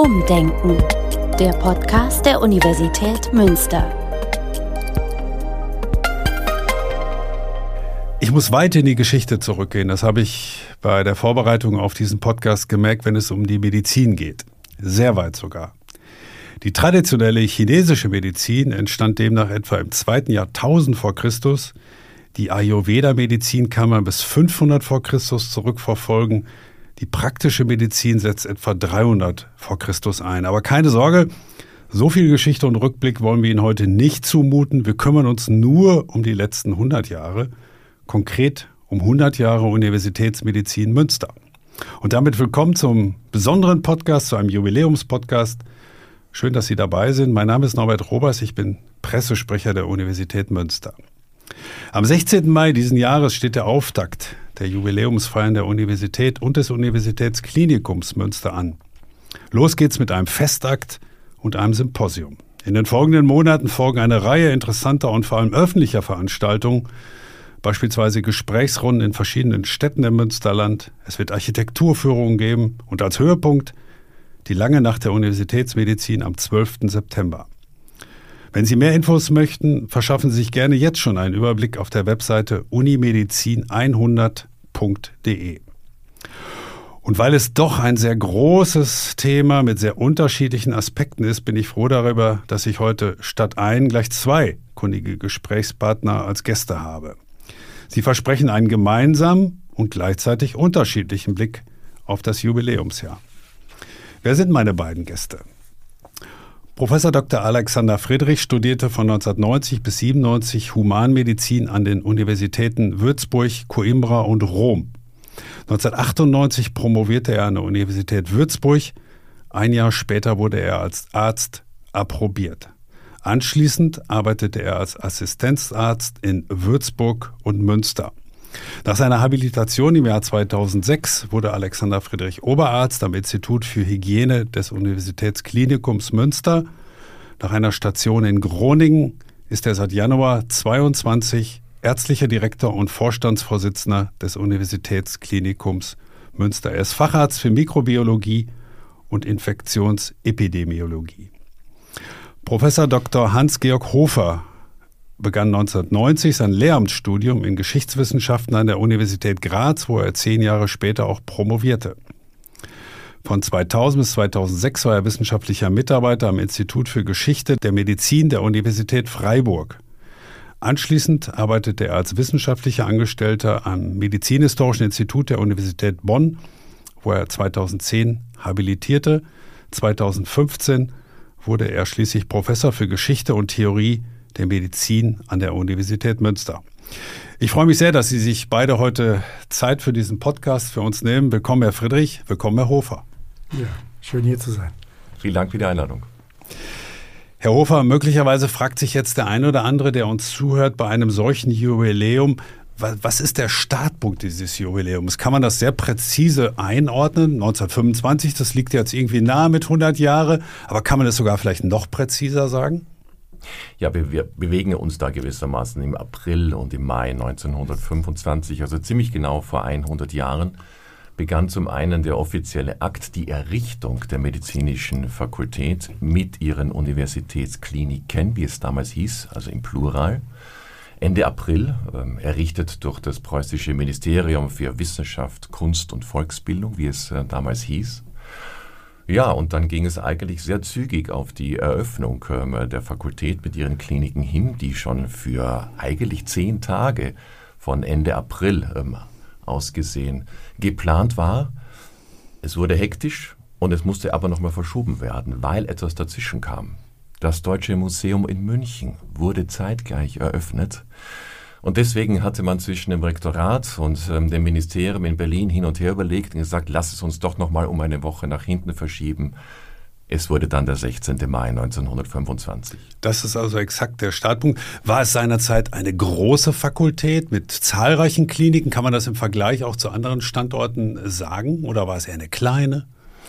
Umdenken, der Podcast der Universität Münster. Ich muss weit in die Geschichte zurückgehen. Das habe ich bei der Vorbereitung auf diesen Podcast gemerkt, wenn es um die Medizin geht. Sehr weit sogar. Die traditionelle chinesische Medizin entstand demnach etwa im 2. Jahrtausend vor Christus. Die Ayurveda-Medizin kann man bis 500 vor Christus zurückverfolgen. Die praktische Medizin setzt etwa 300 vor Christus ein. Aber keine Sorge, so viel Geschichte und Rückblick wollen wir Ihnen heute nicht zumuten. Wir kümmern uns nur um die letzten 100 Jahre, konkret um 100 Jahre Universitätsmedizin Münster. Und damit willkommen zum besonderen Podcast, zu einem Jubiläumspodcast. Schön, dass Sie dabei sind. Mein Name ist Norbert Robers, ich bin Pressesprecher der Universität Münster. Am 16. Mai diesen Jahres steht der Auftakt der Jubiläumsfeiern der Universität und des Universitätsklinikums Münster an. Los geht's mit einem Festakt und einem Symposium. In den folgenden Monaten folgen eine Reihe interessanter und vor allem öffentlicher Veranstaltungen, beispielsweise Gesprächsrunden in verschiedenen Städten im Münsterland. Es wird Architekturführungen geben und als Höhepunkt die lange Nacht der Universitätsmedizin am 12. September. Wenn Sie mehr Infos möchten, verschaffen Sie sich gerne jetzt schon einen Überblick auf der Webseite unimedizin100.de. Und weil es doch ein sehr großes Thema mit sehr unterschiedlichen Aspekten ist, bin ich froh darüber, dass ich heute statt ein gleich zwei kundige Gesprächspartner als Gäste habe. Sie versprechen einen gemeinsamen und gleichzeitig unterschiedlichen Blick auf das Jubiläumsjahr. Wer sind meine beiden Gäste? Professor Dr. Alexander Friedrich studierte von 1990 bis 1997 Humanmedizin an den Universitäten Würzburg, Coimbra und Rom. 1998 promovierte er an der Universität Würzburg. Ein Jahr später wurde er als Arzt approbiert. Anschließend arbeitete er als Assistenzarzt in Würzburg und Münster. Nach seiner Habilitation im Jahr 2006 wurde Alexander Friedrich Oberarzt am Institut für Hygiene des Universitätsklinikums Münster. Nach einer Station in Groningen ist er seit Januar 2022 ärztlicher Direktor und Vorstandsvorsitzender des Universitätsklinikums Münster. Er ist Facharzt für Mikrobiologie und Infektionsepidemiologie. Professor Dr. Hans-Georg Hofer begann 1990 sein Lehramtsstudium in Geschichtswissenschaften an der Universität Graz, wo er 10 Jahre später auch promovierte. Von 2000 bis 2006 war er wissenschaftlicher Mitarbeiter am Institut für Geschichte der Medizin der Universität Freiburg. Anschließend arbeitete er als wissenschaftlicher Angestellter am Medizinhistorischen Institut der Universität Bonn, wo er 2010 habilitierte. 2015 wurde er schließlich Professor für Geschichte und Theorie der Medizin an der Universität Münster. Ich freue mich sehr, dass Sie sich beide heute Zeit für diesen Podcast für uns nehmen. Willkommen, Herr Friedrich. Willkommen, Herr Hofer. Ja, schön hier zu sein. Vielen Dank für die Einladung. Herr Hofer, möglicherweise fragt sich jetzt der eine oder andere, der uns zuhört, bei einem solchen Jubiläum, was ist der Startpunkt dieses Jubiläums? Kann man das sehr präzise einordnen? 1925, das liegt jetzt irgendwie nahe mit 100 Jahre, aber kann man das sogar vielleicht noch präziser sagen? Ja, wir bewegen uns da gewissermaßen im April und im Mai 1925, also ziemlich genau vor 100 Jahren, begann zum einen der offizielle Akt, die Errichtung der medizinischen Fakultät mit ihren Universitätskliniken, wie es damals hieß, also im Plural. Ende April, errichtet durch das preußische Ministerium für Wissenschaft, Kunst und Volksbildung, wie es damals hieß. Ja, und dann ging es eigentlich sehr zügig auf die Eröffnung der Fakultät mit ihren Kliniken hin, die schon für eigentlich 10 Tage von Ende April ausgesehen geplant war. Es wurde hektisch und es musste aber nochmal verschoben werden, weil etwas dazwischen kam. Das Deutsche Museum in München wurde zeitgleich eröffnet. Und deswegen hatte man zwischen dem Rektorat und dem Ministerium in Berlin hin und her überlegt und gesagt, lass es uns doch noch mal um eine Woche nach hinten verschieben. Es wurde dann der 16. Mai 1925. Das ist also exakt der Startpunkt. War es seinerzeit eine große Fakultät mit zahlreichen Kliniken? Kann man das im Vergleich auch zu anderen Standorten sagen? Oder war es eher eine kleine?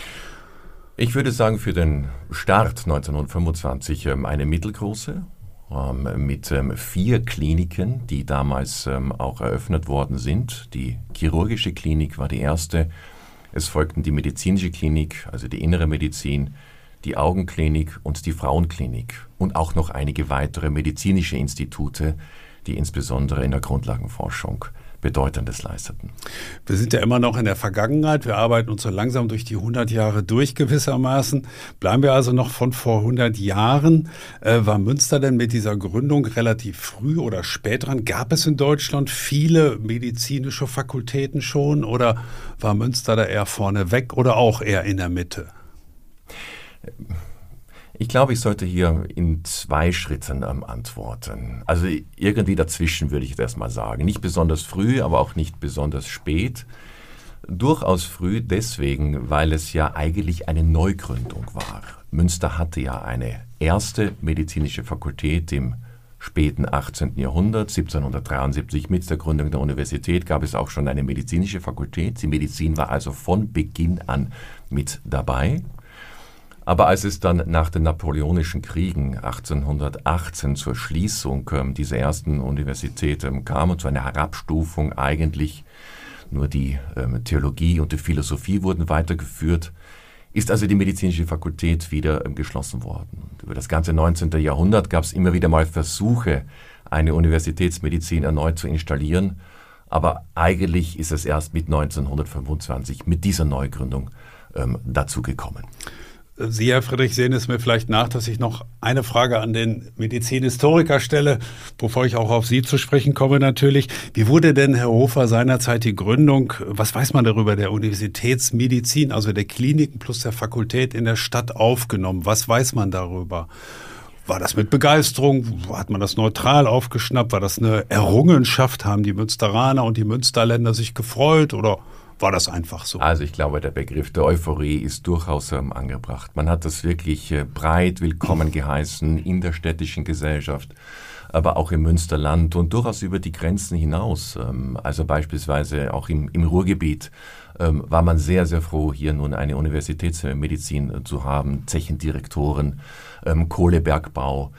Ich würde sagen, für den Start 1925 eine mittelgroße. Mit 4 Kliniken, die damals auch eröffnet worden sind. Die chirurgische Klinik war die erste, Es folgten die medizinische Klinik, also die innere Medizin, die Augenklinik und die Frauenklinik und auch noch einige weitere medizinische Institute, die insbesondere in der Grundlagenforschung Bedeutendes leisteten. Wir sind ja immer noch in der Vergangenheit. Wir arbeiten uns so langsam durch die 100 Jahre durch gewissermaßen. Bleiben wir also noch von vor 100 Jahren. War Münster denn mit dieser Gründung relativ früh oder spät dran? Gab es in Deutschland viele medizinische Fakultäten schon oder war Münster da eher vorne weg oder auch eher in der Mitte? Ich glaube, ich sollte hier in 2 Schritten antworten. Also irgendwie dazwischen würde ich jetzt erstmal sagen. Nicht besonders früh, aber auch nicht besonders spät. Durchaus früh deswegen, weil es ja eigentlich eine Neugründung war. Münster hatte ja eine erste medizinische Fakultät im späten 18. Jahrhundert. 1773 mit der Gründung der Universität gab es auch schon eine medizinische Fakultät. Die Medizin war also von Beginn an mit dabei. Aber als es dann nach den Napoleonischen Kriegen 1818 zur Schließung dieser ersten Universität kam und zu einer Herabstufung eigentlich nur die Theologie und die Philosophie wurden weitergeführt, ist also die medizinische Fakultät wieder geschlossen worden. Und über das ganze 19. Jahrhundert gab es immer wieder mal Versuche, eine Universitätsmedizin erneut zu installieren, aber eigentlich ist es erst mit 1925 mit dieser Neugründung dazu gekommen. Sie, Herr Friedrich, sehen es mir vielleicht nach, dass ich noch eine Frage an den Medizinhistoriker stelle, bevor ich auch auf Sie zu sprechen komme natürlich. Wie wurde denn, Herr Hofer, seinerzeit die Gründung, was weiß man darüber, der Universitätsmedizin, also der Kliniken plus der Fakultät in der Stadt aufgenommen? Was weiß man darüber? War das mit Begeisterung? Hat man das neutral aufgeschnappt? War das eine Errungenschaft? Haben die Münsteraner und die Münsterländer sich gefreut oder war das einfach so? Also ich glaube, der Begriff der Euphorie ist durchaus angebracht. Man hat das wirklich breit willkommen geheißen in der städtischen Gesellschaft, aber auch im Münsterland und durchaus über die Grenzen hinaus. Also beispielsweise auch im Ruhrgebiet war man sehr, sehr froh, hier nun eine Universitätsmedizin zu haben, Zechendirektoren, Kohlebergbau,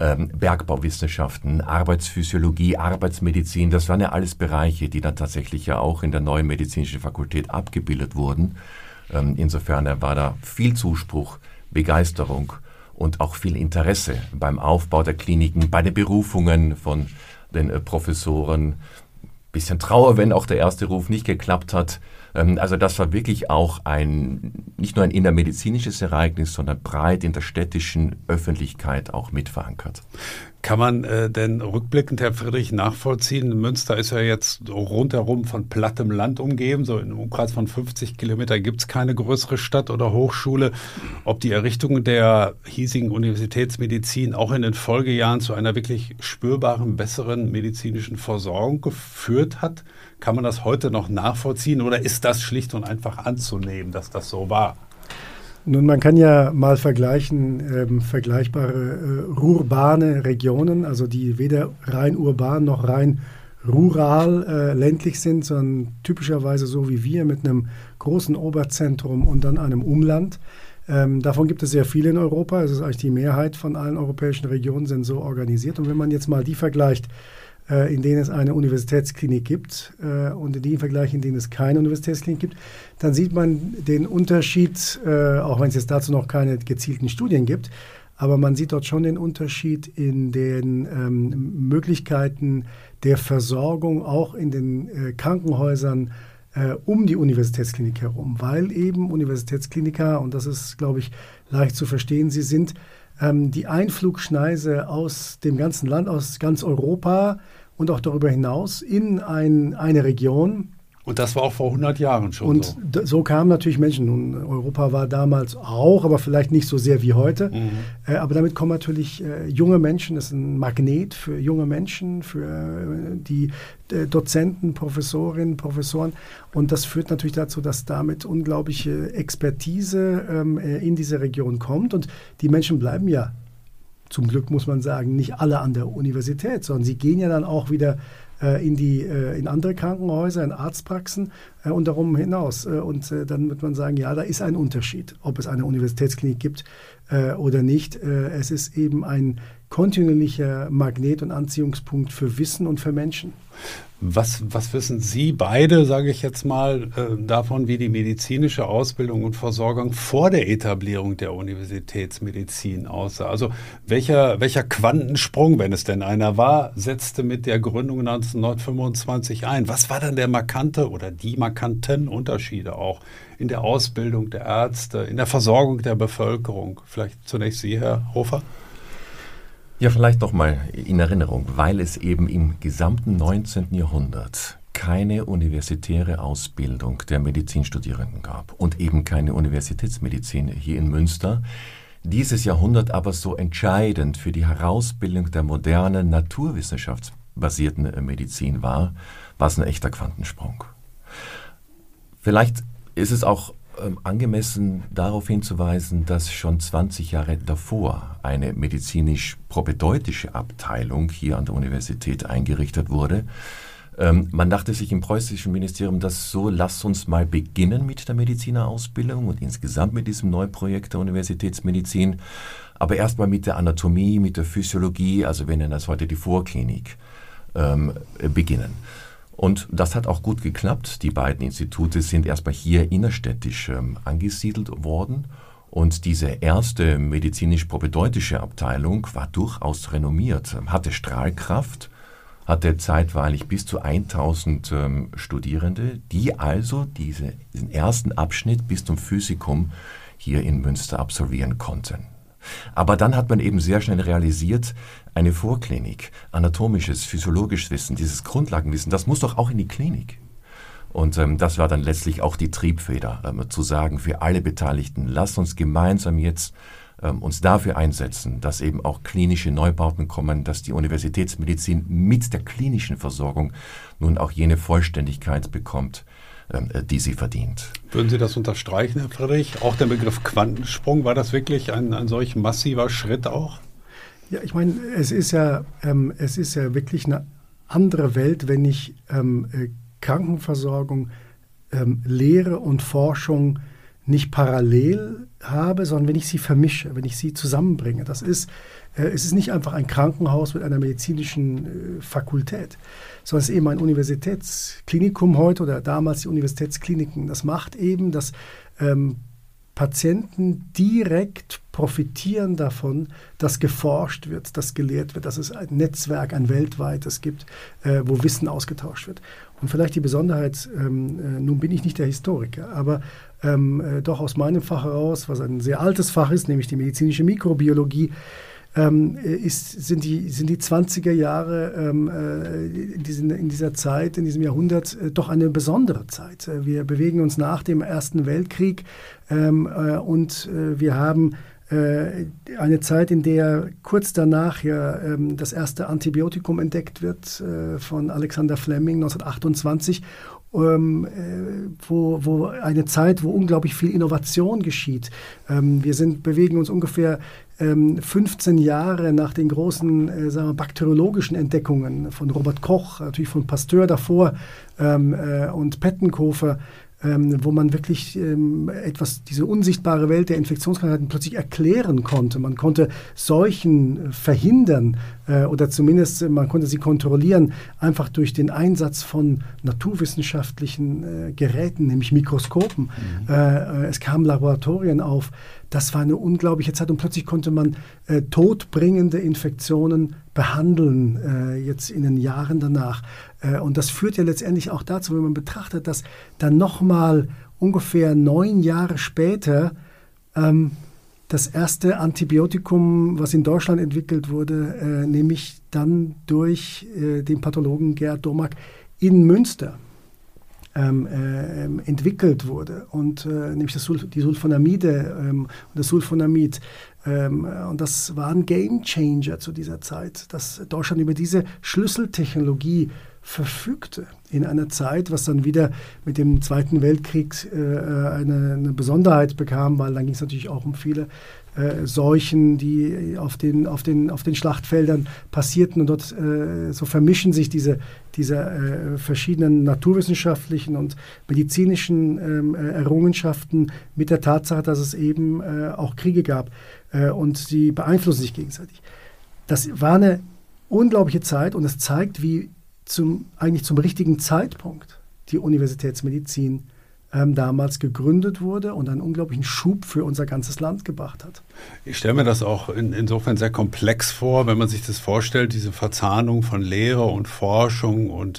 Bergbauwissenschaften, Arbeitsphysiologie, Arbeitsmedizin, das waren ja alles Bereiche, die dann tatsächlich ja auch in der neuen medizinischen Fakultät abgebildet wurden. Insofern war da viel Zuspruch, Begeisterung und auch viel Interesse beim Aufbau der Kliniken, bei den Berufungen von den Professoren. Bisschen Trauer, wenn auch der erste Ruf nicht geklappt hat. Also das war wirklich auch nicht nur ein innermedizinisches Ereignis, sondern breit in der städtischen Öffentlichkeit auch mit verankert. Kann man denn rückblickend, Herr Friedrich, nachvollziehen? Münster ist ja jetzt rundherum von plattem Land umgeben. So im Umkreis von 50 Kilometern gibt es keine größere Stadt oder Hochschule. Ob die Errichtung der hiesigen Universitätsmedizin auch in den Folgejahren zu einer wirklich spürbaren, besseren medizinischen Versorgung geführt hat? Kann man das heute noch nachvollziehen oder ist das schlicht und einfach anzunehmen, dass das so war? Nun, man kann ja mal vergleichen, vergleichbare urbane Regionen, also die weder rein urban noch rein rural ländlich sind, sondern typischerweise so wie wir mit einem großen Oberzentrum und dann einem Umland. Davon gibt es sehr viele in Europa. Es ist eigentlich die Mehrheit von allen europäischen Regionen sind so organisiert. Und wenn man jetzt mal die vergleicht, in denen es eine Universitätsklinik gibt und die Vergleich, in denen es keine Universitätsklinik gibt, dann sieht man den Unterschied, auch wenn es jetzt dazu noch keine gezielten Studien gibt, aber man sieht dort schon den Unterschied in den Möglichkeiten der Versorgung, auch in den Krankenhäusern um die Universitätsklinik herum, weil eben Universitätskliniker, und das ist, glaube ich, leicht zu verstehen, sie sind die Einflugschneise aus dem ganzen Land, aus ganz Europa und auch darüber hinaus in eine Region. Und das war auch vor 100 Jahren schon und so. Und so kamen natürlich Menschen. Nun, Europa war damals auch, aber vielleicht nicht so sehr wie heute. Aber damit kommen natürlich junge Menschen, das ist ein Magnet für junge Menschen, für die Dozenten, Professorinnen, Professoren. Und das führt natürlich dazu, dass damit unglaubliche Expertise in diese Region kommt. Und die Menschen bleiben ja, zum Glück muss man sagen, nicht alle an der Universität, sondern sie gehen ja dann auch wieder in andere Krankenhäuser, in Arztpraxen und darum hinaus. Und dann wird man sagen, ja, da ist ein Unterschied, ob es eine Universitätsklinik gibt oder nicht. Es ist eben ein kontinuierlicher Magnet und Anziehungspunkt für Wissen und für Menschen. Was wissen Sie beide, sage ich jetzt mal, davon, wie die medizinische Ausbildung und Versorgung vor der Etablierung der Universitätsmedizin aussah? Also welcher Quantensprung, wenn es denn einer war, setzte mit der Gründung 1925 ein? Was war dann der markante oder die markanten Unterschiede auch in der Ausbildung der Ärzte, in der Versorgung der Bevölkerung? Vielleicht zunächst Sie, Herr Hofer. Ja, vielleicht noch mal in Erinnerung, weil es eben im gesamten 19. Jahrhundert keine universitäre Ausbildung der Medizinstudierenden gab und eben keine Universitätsmedizin hier in Münster. Dieses Jahrhundert aber so entscheidend für die Herausbildung der modernen, naturwissenschaftsbasierten Medizin war es ein echter Quantensprung. Vielleicht ist es auch angemessen darauf hinzuweisen, dass schon 20 Jahre davor eine medizinisch-propedeutische Abteilung hier an der Universität eingerichtet wurde. Man dachte sich im preußischen Ministerium, lass uns mal beginnen mit der Medizinerausbildung und insgesamt mit diesem Neuprojekt der Universitätsmedizin, aber erstmal mit der Anatomie, mit der Physiologie, also wir nennen das heute die Vorklinik, beginnen. Und das hat auch gut geklappt. Die beiden Institute sind erstmal hier innerstädtisch angesiedelt worden. Und diese erste medizinisch-propedeutische Abteilung war durchaus renommiert, hatte Strahlkraft, hatte zeitweilig bis zu 1000 Studierende, die also diesen ersten Abschnitt bis zum Physikum hier in Münster absolvieren konnten. Aber dann hat man eben sehr schnell realisiert, eine Vorklinik, anatomisches, physiologisches Wissen, dieses Grundlagenwissen, das muss doch auch in die Klinik. Und das war dann letztlich auch die Triebfeder, zu sagen, für alle Beteiligten, lasst uns gemeinsam jetzt uns dafür einsetzen, dass eben auch klinische Neubauten kommen, dass die Universitätsmedizin mit der klinischen Versorgung nun auch jene Vollständigkeit bekommt, die sie verdient. Würden Sie das unterstreichen, Herr Friedrich? Auch der Begriff Quantensprung, war das wirklich ein solch massiver Schritt auch? Ja, ich meine, es ist ja wirklich eine andere Welt, wenn ich Krankenversorgung, Lehre und Forschung nicht parallel habe, sondern wenn ich sie vermische, wenn ich sie zusammenbringe. Es ist nicht einfach ein Krankenhaus mit einer medizinischen Fakultät, sondern es ist eben ein Universitätsklinikum heute oder damals die Universitätskliniken. Das macht eben, dass Patienten direkt profitieren davon, dass geforscht wird, dass gelehrt wird, dass es ein Netzwerk, ein weltweites gibt, wo Wissen ausgetauscht wird. Und vielleicht die Besonderheit, nun bin ich nicht der Historiker, aber doch aus meinem Fach heraus, was ein sehr altes Fach ist, nämlich die medizinische Mikrobiologie, sind die 20er Jahre in dieser Zeit, in diesem Jahrhundert doch eine besondere Zeit. Wir bewegen uns nach dem Ersten Weltkrieg und wir haben eine Zeit, in der kurz danach das erste Antibiotikum entdeckt wird von Alexander Fleming 1928, wo eine Zeit, wo unglaublich viel Innovation geschieht. Wir bewegen uns ungefähr 15 Jahre nach den großen bakteriologischen Entdeckungen von Robert Koch, natürlich von Pasteur davor und Pettenkofer, wo man wirklich diese unsichtbare Welt der Infektionskrankheiten plötzlich erklären konnte. Man konnte Seuchen verhindern oder zumindest man konnte sie kontrollieren, einfach durch den Einsatz von naturwissenschaftlichen Geräten, nämlich Mikroskopen. Es kamen Laboratorien auf. Das war eine unglaubliche Zeit und plötzlich konnte man todbringende Infektionen behandeln, jetzt in den Jahren danach. Und das führt ja letztendlich auch dazu, wenn man betrachtet, dass dann nochmal ungefähr 9 Jahre später das erste Antibiotikum, was in Deutschland entwickelt wurde, nämlich dann durch den Pathologen Gerhard Domack in Münster entwickelt wurde. Und nämlich die Sulfonamide und das Sulfonamid. Und das war ein Gamechanger zu dieser Zeit, dass Deutschland über diese Schlüsseltechnologie verfügte in einer Zeit, was dann wieder mit dem Zweiten Weltkrieg eine Besonderheit bekam, weil dann ging es natürlich auch um viele Seuchen, die auf den Schlachtfeldern passierten. Und dort so vermischen sich diese verschiedenen naturwissenschaftlichen und medizinischen Errungenschaften mit der Tatsache, dass es eben auch Kriege gab. Und sie beeinflussen sich gegenseitig. Das war eine unglaubliche Zeit und es zeigt, wie eigentlich zum richtigen Zeitpunkt die Universitätsmedizin damals gegründet wurde und einen unglaublichen Schub für unser ganzes Land gebracht hat. Ich stelle mir das auch insofern sehr komplex vor, wenn man sich das vorstellt, diese Verzahnung von Lehre und Forschung und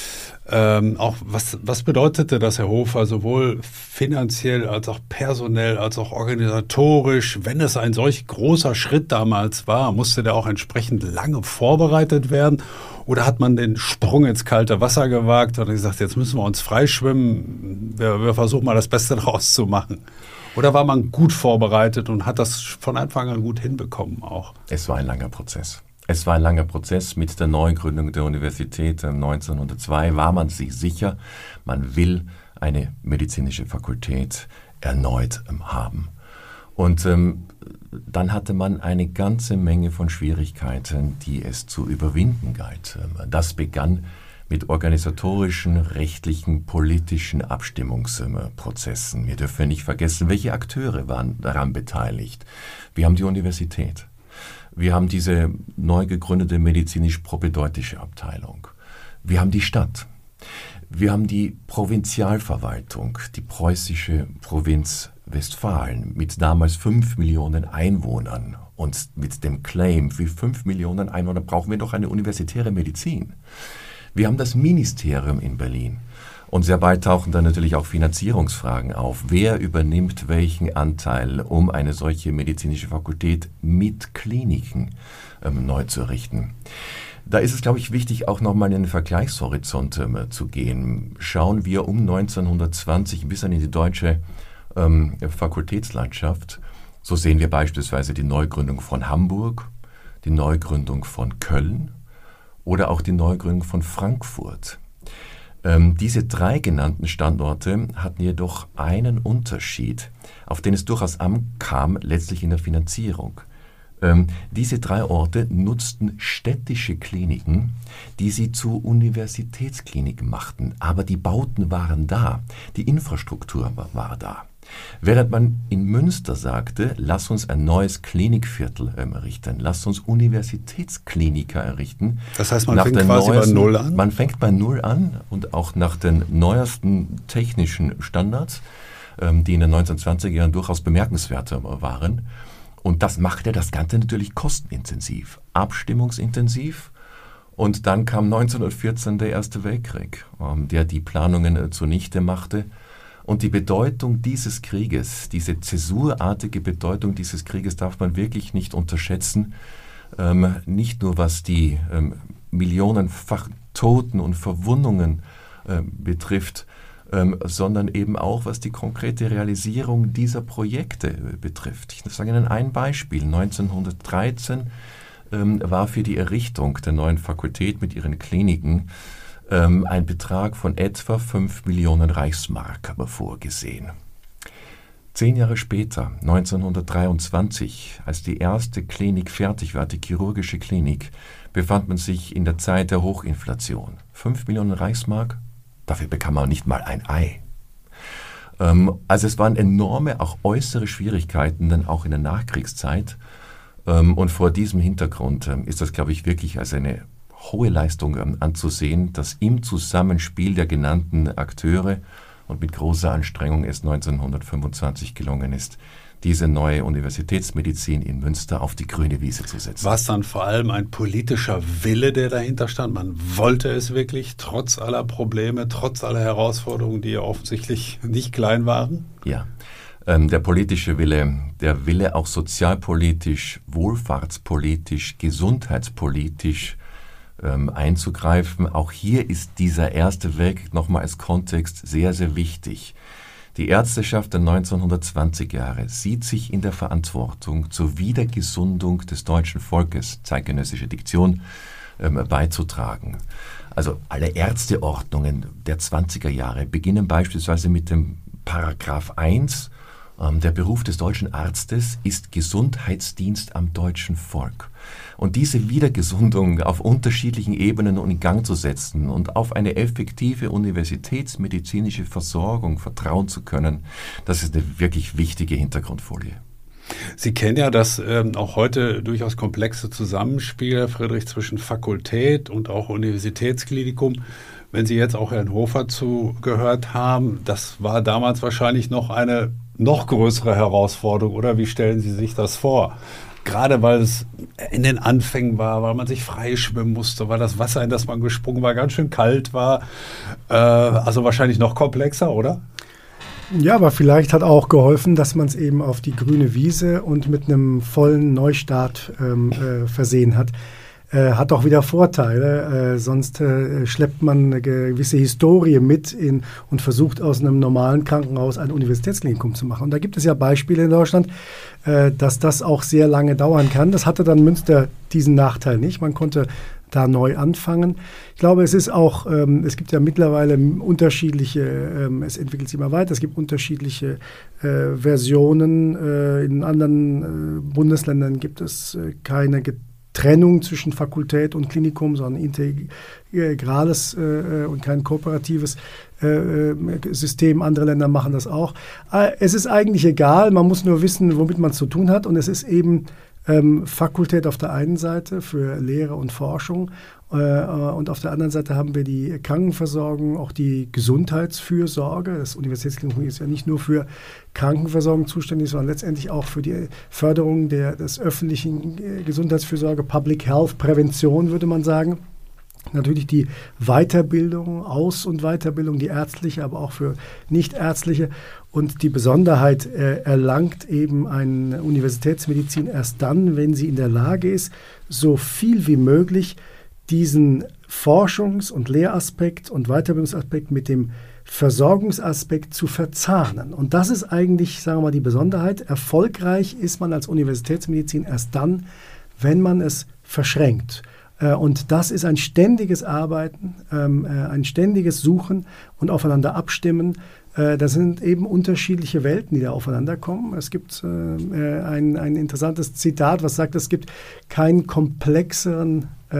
auch was bedeutete das, Herr Hofer, sowohl finanziell als auch personell, als auch organisatorisch? Wenn es ein solch großer Schritt damals war, musste der auch entsprechend lange vorbereitet werden? Oder hat man den Sprung ins kalte Wasser gewagt und gesagt, jetzt müssen wir uns freischwimmen, wir versuchen mal das Beste daraus zu machen? Oder war man gut vorbereitet und hat das von Anfang an gut hinbekommen auch? Es war ein langer Prozess. Es war ein langer Prozess. Mit der Neugründung der Universität 1902 war man sich sicher, man will eine medizinische Fakultät erneut haben. Und dann hatte man eine ganze Menge von Schwierigkeiten, die es zu überwinden galt. Das begann mit organisatorischen, rechtlichen, politischen Abstimmungsprozessen. Wir dürfen nicht vergessen, welche Akteure waren daran beteiligt. Wir haben die Universität. Wir haben diese neu gegründete medizinisch-propedeutische Abteilung. Wir haben die Stadt. Wir haben die Provinzialverwaltung, die preußische Provinz Westfalen mit damals 5 Millionen Einwohnern. Und mit dem Claim, für 5 Millionen Einwohner brauchen wir doch eine universitäre Medizin. Wir haben das Ministerium in Berlin. Und sehr bald tauchen dann natürlich auch Finanzierungsfragen auf. Wer übernimmt welchen Anteil, um eine solche medizinische Fakultät mit Kliniken neu zu errichten? Da ist es, glaube ich, wichtig, auch nochmal in den Vergleichshorizont zu gehen. Schauen wir um 1920 bis an in die deutsche Fakultätslandschaft, so sehen wir beispielsweise die Neugründung von Hamburg, die Neugründung von Köln oder auch die Neugründung von Frankfurt. Diese 3 genannten Standorte hatten jedoch einen Unterschied, auf den es durchaus ankam, letztlich in der Finanzierung. Diese 3 Orte nutzten städtische Kliniken, die sie zu Universitätskliniken machten. Aber die Bauten waren da, die Infrastruktur war da. Während man in Münster sagte, lass uns ein neues Klinikviertel errichten, lass uns Universitätskliniker errichten. Das heißt, man fängt quasi bei Null an? Man fängt bei Null an und auch nach den neuesten technischen Standards, die in den 1920er Jahren durchaus bemerkenswert waren. Und das machte das Ganze natürlich kostenintensiv, abstimmungsintensiv. Und dann kam 1914 der Erste Weltkrieg, der die Planungen zunichte machte. Und die Bedeutung dieses Krieges, diese zäsurartige Bedeutung dieses Krieges darf man wirklich nicht unterschätzen. Nicht nur was die millionenfach Toten und Verwundungen betrifft, sondern eben auch was die konkrete Realisierung dieser Projekte betrifft. Ich sage Ihnen ein Beispiel. 1913 war für die Errichtung der neuen Fakultät mit ihren Kliniken ein Betrag von etwa 5 Millionen Reichsmark vorgesehen. 10 Jahre später, 1923, als die erste Klinik fertig war, die chirurgische Klinik, befand man sich in der Zeit der Hochinflation. 5 Millionen Reichsmark, dafür bekam man nicht mal ein Ei. Also es waren enorme, auch äußere Schwierigkeiten, dann auch in der Nachkriegszeit. Und vor diesem Hintergrund ist das, glaube ich, wirklich als eine hohe Leistung anzusehen, dass im Zusammenspiel der genannten Akteure und mit großer Anstrengung es 1925 gelungen ist, diese neue Universitätsmedizin in Münster auf die grüne Wiese zu setzen. War es dann vor allem ein politischer Wille, der dahinter stand? Man wollte es wirklich, trotz aller Probleme, trotz aller Herausforderungen, die ja offensichtlich nicht klein waren? Ja, der politische Wille, der Wille auch sozialpolitisch, wohlfahrtspolitisch, gesundheitspolitisch einzugreifen. Auch hier ist dieser Erste Weltkrieg nochmal als Kontext sehr, sehr wichtig. Die Ärzteschaft der 1920er Jahre sieht sich in der Verantwortung, zur Wiedergesundung des deutschen Volkes, zeitgenössische Diktion, beizutragen. Also alle Ärzteordnungen der 20er Jahre beginnen beispielsweise mit dem Paragraph 1 Der Beruf des deutschen Arztes ist Gesundheitsdienst am deutschen Volk. Und diese Wiedergesundung auf unterschiedlichen Ebenen in Gang zu setzen und auf eine effektive universitätsmedizinische Versorgung vertrauen zu können, das ist eine wirklich wichtige Hintergrundfolie. Sie kennen ja das auch heute durchaus komplexe Zusammenspiel, Herr Friedrich, zwischen Fakultät und auch Universitätsklinikum. Wenn Sie jetzt auch Herrn Hofer zugehört haben, das war damals wahrscheinlich noch eine noch größere Herausforderung, oder wie stellen Sie sich das vor? Gerade weil es in den Anfängen war, weil man sich freischwimmen musste, weil das Wasser, in das man gesprungen war, ganz schön kalt war. Also wahrscheinlich noch komplexer, oder? Ja, aber vielleicht hat auch geholfen, dass man es eben auf die grüne Wiese und mit einem vollen Neustart versehen hat. Hat auch wieder Vorteile, sonst schleppt man eine gewisse Historie mit und versucht aus einem normalen Krankenhaus ein Universitätsklinikum zu machen. Und da gibt es ja Beispiele in Deutschland, dass das auch sehr lange dauern kann. Das hatte dann Münster diesen Nachteil nicht. Man konnte da neu anfangen. Ich glaube, es ist auch, es gibt ja mittlerweile unterschiedliche, es entwickelt sich immer weiter, es gibt unterschiedliche Versionen. In anderen Bundesländern gibt es keine Trennung zwischen Fakultät und Klinikum, sondern integrales und kein kooperatives System. Andere Länder machen das auch. Es ist eigentlich egal, man muss nur wissen, womit man es zu tun hat. Und es ist eben Fakultät auf der einen Seite für Lehre und Forschung und auf der anderen Seite haben wir die Krankenversorgung, auch die Gesundheitsfürsorge. Das Universitätsklinikum ist ja nicht nur für Krankenversorgung zuständig, sondern letztendlich auch für die Förderung des öffentlichen Gesundheitsfürsorge, Public Health, Prävention würde man sagen. Natürlich die Weiterbildung, Aus- und Weiterbildung, die ärztliche, aber auch für Nichtärztliche. Und die Besonderheit erlangt eben eine Universitätsmedizin erst dann, wenn sie in der Lage ist, so viel wie möglich diesen Forschungs- und Lehraspekt und Weiterbildungsaspekt mit dem Versorgungsaspekt zu verzahnen. Und das ist eigentlich, sagen wir mal, die Besonderheit. Erfolgreich ist man als Universitätsmedizin erst dann, wenn man es verschränkt. Und das ist ein ständiges Arbeiten, ein ständiges Suchen und aufeinander abstimmen. Das sind eben unterschiedliche Welten, die da aufeinander kommen. Es gibt ein interessantes Zitat, was sagt, es gibt keine komplexere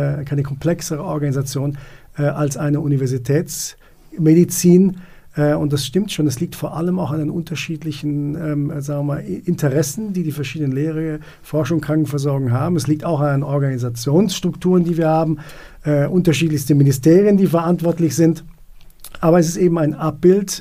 Organisation als eine Universitätsmedizin. Und das stimmt schon, es liegt vor allem auch an den unterschiedlichen sagen wir mal, Interessen, die verschiedenen Lehre, Forschung, Krankenversorgung haben. Es liegt auch an Organisationsstrukturen, die wir haben, unterschiedlichste Ministerien, die verantwortlich sind. Aber es ist eben ein Abbild,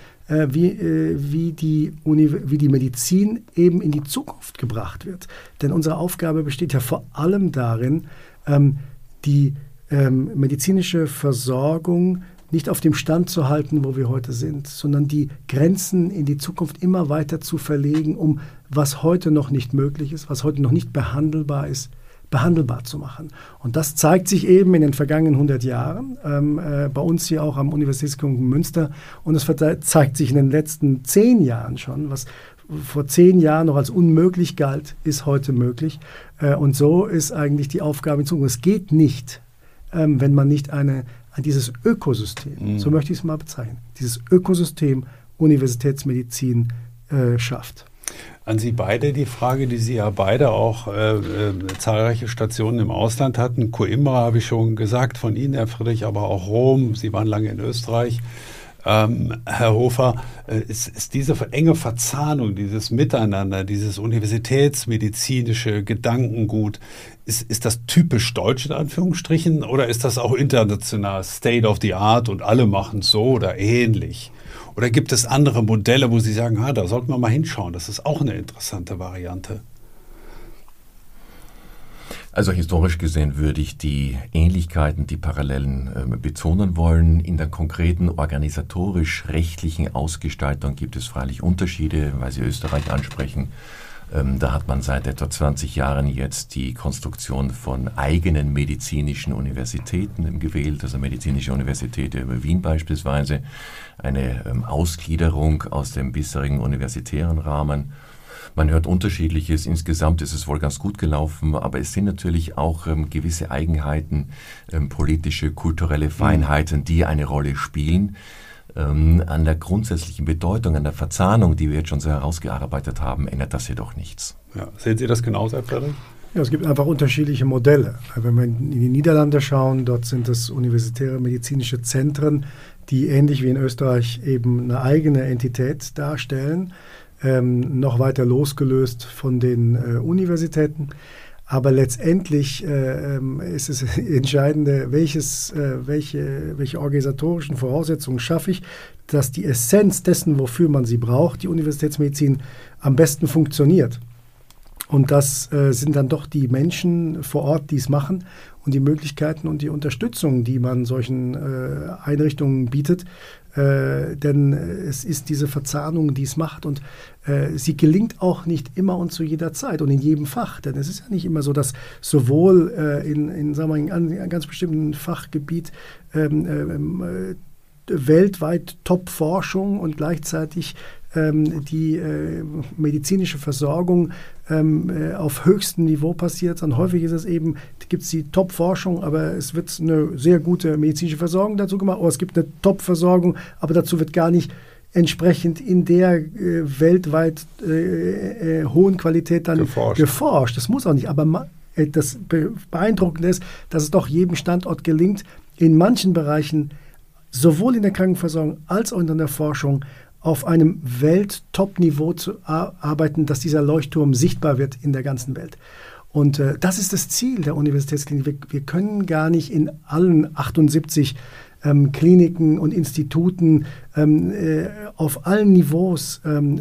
wie die Medizin eben in die Zukunft gebracht wird. Denn unsere Aufgabe besteht ja vor allem darin, die medizinische Versorgung nicht auf dem Stand zu halten, wo wir heute sind, sondern die Grenzen in die Zukunft immer weiter zu verlegen, um was heute noch nicht möglich ist, was heute noch nicht behandelbar ist, behandelbar zu machen. Und das zeigt sich eben in den vergangenen 100 Jahren, bei uns hier auch am Universitätsklinikum Münster. Und es zeigt sich in den letzten 10 Jahren schon, was vor 10 Jahren noch als unmöglich galt, ist heute möglich. Und so ist eigentlich die Aufgabe in Zukunft. Es geht nicht, wenn man nicht dieses Ökosystem, so möchte ich es mal bezeichnen, dieses Ökosystem Universitätsmedizin schafft. An Sie beide die Frage, die Sie ja beide auch zahlreiche Stationen im Ausland hatten. Coimbra habe ich schon gesagt, von Ihnen, Herr Friedrich, aber auch Rom. Sie waren lange in Österreich. Herr Hofer, ist diese enge Verzahnung, dieses Miteinander, dieses universitätsmedizinische Gedankengut, ist das typisch deutsch in Anführungsstrichen oder ist das auch international State of the Art und alle machen es so oder ähnlich? Oder gibt es andere Modelle, wo Sie sagen, da sollten wir mal hinschauen, das ist auch eine interessante Variante? Also historisch gesehen würde ich die Ähnlichkeiten, die Parallelen betonen wollen. In der konkreten organisatorisch-rechtlichen Ausgestaltung gibt es freilich Unterschiede, weil Sie Österreich ansprechen. Da hat man seit etwa 20 Jahren jetzt die Konstruktion von eigenen medizinischen Universitäten gewählt, also Medizinische Universität über Wien beispielsweise, eine Ausgliederung aus dem bisherigen universitären Rahmen. Man hört Unterschiedliches. Insgesamt ist es wohl ganz gut gelaufen, aber es sind natürlich auch gewisse Eigenheiten, politische, kulturelle Feinheiten, die eine Rolle spielen. An der grundsätzlichen Bedeutung, an der Verzahnung, die wir jetzt schon so herausgearbeitet haben, ändert das jedoch nichts. Ja. Sehen Sie das genauso, Herr Frederik? Ja, es gibt einfach unterschiedliche Modelle. Wenn wir in die Niederlande schauen, dort sind es universitäre medizinische Zentren, die ähnlich wie in Österreich eben eine eigene Entität darstellen, noch weiter losgelöst von den Universitäten. Aber letztendlich ist es Entscheidende, welche organisatorischen Voraussetzungen schaffe ich, dass die Essenz dessen, wofür man sie braucht, die Universitätsmedizin, am besten funktioniert. Und das sind dann doch die Menschen vor Ort, die es machen und die Möglichkeiten und die Unterstützung, die man solchen Einrichtungen bietet. Denn es ist diese Verzahnung, die es macht, und sie gelingt auch nicht immer und zu jeder Zeit und in jedem Fach. Denn es ist ja nicht immer so, dass sowohl in einem ganz bestimmten Fachgebiet weltweit Top-Forschung und gleichzeitig die medizinische Versorgung auf höchstem Niveau passiert. Und häufig ist es eben, gibt es die Top-Forschung, aber es wird eine sehr gute medizinische Versorgung dazu gemacht. Oder es gibt eine Top-Versorgung, aber dazu wird gar nicht entsprechend in der weltweit hohen Qualität dann geforscht. Das muss auch nicht. Aber das Beeindruckende ist, dass es doch jedem Standort gelingt, in manchen Bereichen, sowohl in der Krankenversorgung als auch in der Forschung, auf einem Welt-Top-Niveau zu arbeiten, dass dieser Leuchtturm sichtbar wird in der ganzen Welt. Und das ist das Ziel der Universitätsklinik. Wir können gar nicht in allen 78 Kliniken und Instituten auf allen Niveaus ein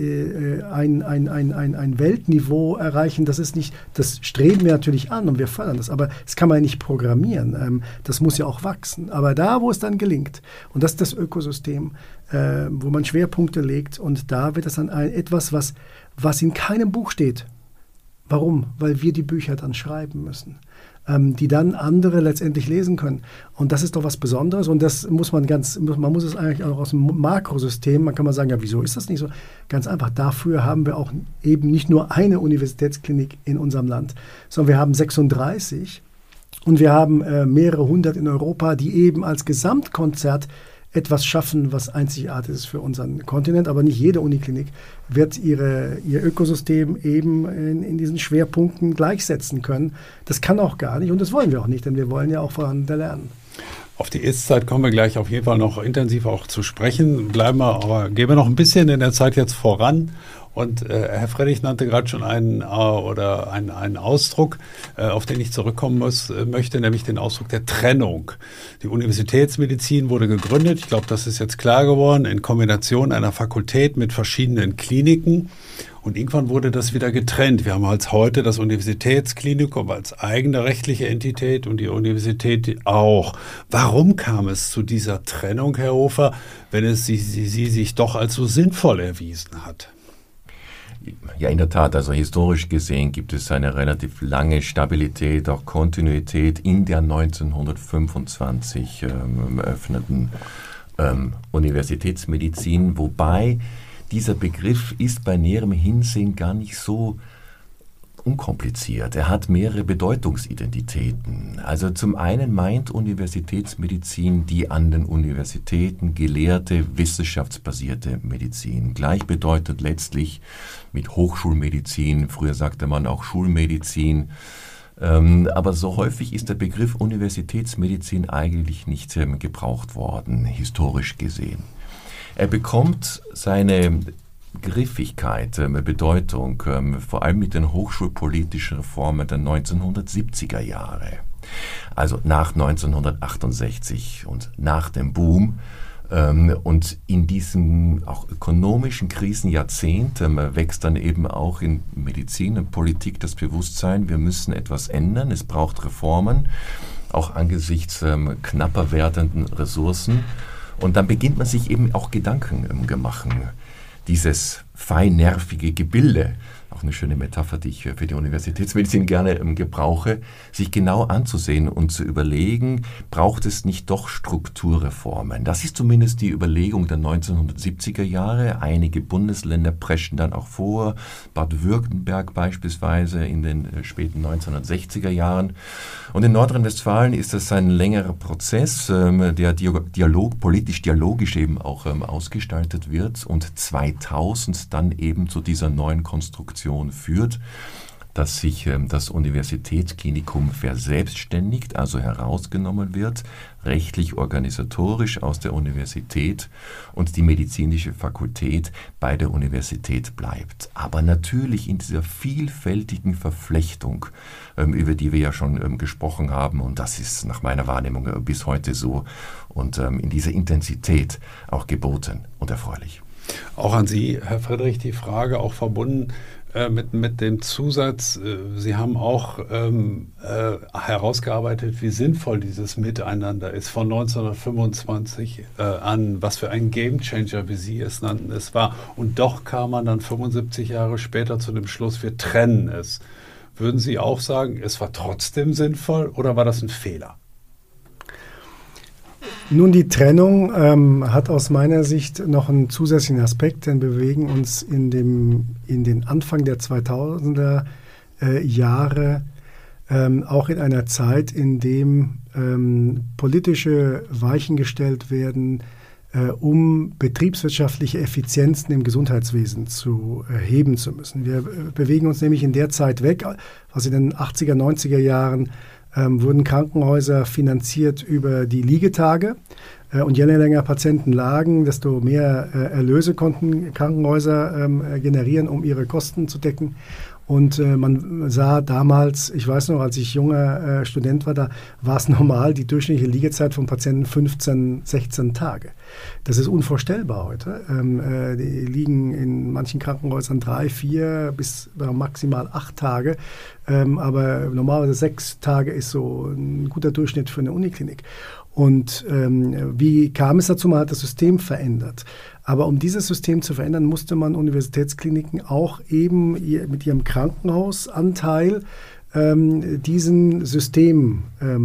Weltniveau erreichen. Das ist nicht, das streben wir natürlich an und wir fördern das, aber das kann man ja nicht programmieren. Das muss ja auch wachsen. Aber da, wo es dann gelingt, und das ist das Ökosystem, wo man Schwerpunkte legt, und da wird das dann etwas, was in keinem Buch steht. Warum? Weil wir die Bücher dann schreiben müssen, die dann andere letztendlich lesen können. Und das ist doch was Besonderes, und das muss man muss es eigentlich auch aus dem Makrosystem, man kann mal sagen, ja, wieso ist das nicht so? Ganz einfach, dafür haben wir auch eben nicht nur eine Universitätsklinik in unserem Land, sondern wir haben 36 und wir haben mehrere hundert in Europa, die eben als Gesamtkonzert etwas schaffen, was einzigartig ist für unseren Kontinent. Aber nicht jede Uniklinik wird ihr Ökosystem eben in diesen Schwerpunkten gleichsetzen können. Das kann auch gar nicht, und das wollen wir auch nicht, denn wir wollen ja auch voneinander lernen. Auf die Ist-Zeit kommen wir gleich auf jeden Fall noch intensiv auch zu sprechen. Gehen wir noch ein bisschen in der Zeit jetzt voran. Und Herr Frederik nannte gerade schon einen Ausdruck, auf den ich zurückkommen möchte, nämlich den Ausdruck der Trennung. Die Universitätsmedizin wurde gegründet, ich glaube, das ist jetzt klar geworden, in Kombination einer Fakultät mit verschiedenen Kliniken. Und irgendwann wurde das wieder getrennt. Wir haben als heute das Universitätsklinikum als eigene rechtliche Entität und die Universität auch. Warum kam es zu dieser Trennung, Herr Hofer, wenn es sie sich doch als so sinnvoll erwiesen hat? Ja, in der Tat, also historisch gesehen gibt es eine relativ lange Stabilität, auch Kontinuität in der 1925 eröffneten Universitätsmedizin, wobei dieser Begriff ist bei näherem Hinsehen gar nicht so unkompliziert. Er hat mehrere Bedeutungsidentitäten. Also zum einen meint Universitätsmedizin die an den Universitäten gelehrte, wissenschaftsbasierte Medizin. Gleichbedeutend letztlich mit Hochschulmedizin, früher sagte man auch Schulmedizin. Aber so häufig ist der Begriff Universitätsmedizin eigentlich nicht gebraucht worden, historisch gesehen. Er bekommt seine Griffigkeit, Bedeutung, vor allem mit den hochschulpolitischen Reformen der 1970er Jahre. Also nach 1968 und nach dem Boom. Und in diesem auch ökonomischen Krisenjahrzehnt wächst dann eben auch in Medizin und Politik das Bewusstsein, wir müssen etwas ändern, es braucht Reformen, auch angesichts knapper werdenden Ressourcen. Und dann beginnt man sich eben auch Gedanken machen. Dieses feinnervige Gebilde, auch auch eine schöne Metapher, die ich für die Universitätsmedizin gerne gebrauche, sich genau anzusehen und zu überlegen, braucht es nicht doch Strukturreformen? Das ist zumindest die Überlegung der 1970er Jahre. Einige Bundesländer preschen dann auch vor, Baden-Württemberg beispielsweise in den späten 1960er Jahren. Und in Nordrhein-Westfalen ist das ein längerer Prozess, der politisch-dialogisch eben auch ausgestaltet wird und 2000 dann eben zu dieser neuen Konstruktion führt, dass sich das Universitätsklinikum verselbstständigt, also herausgenommen wird, rechtlich organisatorisch aus der Universität und die medizinische Fakultät bei der Universität bleibt. Aber natürlich in dieser vielfältigen Verflechtung, über die wir ja schon gesprochen haben, und das ist nach meiner Wahrnehmung bis heute so, und in dieser Intensität auch geboten und erfreulich. Auch an Sie, Herr Friedrich, die Frage auch verbunden mit dem Zusatz, Sie haben auch herausgearbeitet, wie sinnvoll dieses Miteinander ist von 1925 an, was für ein Gamechanger, wie Sie es nannten, es war. Und doch kam man dann 75 Jahre später zu dem Schluss, wir trennen es. Würden Sie auch sagen, es war trotzdem sinnvoll oder war das ein Fehler? Nun, die Trennung hat aus meiner Sicht noch einen zusätzlichen Aspekt, denn wir bewegen uns in den Anfang der 2000er Jahre auch in einer Zeit, in dem politische Weichen gestellt werden, um betriebswirtschaftliche Effizienzen im Gesundheitswesen zu heben zu müssen. Wir bewegen uns nämlich in der Zeit weg, was in den 80er, 90er Jahren wurden Krankenhäuser finanziert über die Liegetage. Und je länger Patienten lagen, desto mehr Erlöse konnten Krankenhäuser generieren, um ihre Kosten zu decken. Und man sah damals, ich weiß noch, als ich junger Student war, da war es normal, die durchschnittliche Liegezeit von Patienten 15, 16 Tage. Das ist unvorstellbar heute. Die liegen in manchen Krankenhäusern 3, 4 bis maximal 8 Tage. Aber normalerweise 6 Tage ist so ein guter Durchschnitt für eine Uniklinik. Und wie kam es dazu? Man hat das System verändert. Aber um dieses System zu verändern, musste man Universitätskliniken auch eben mit ihrem Krankenhausanteil in dieses System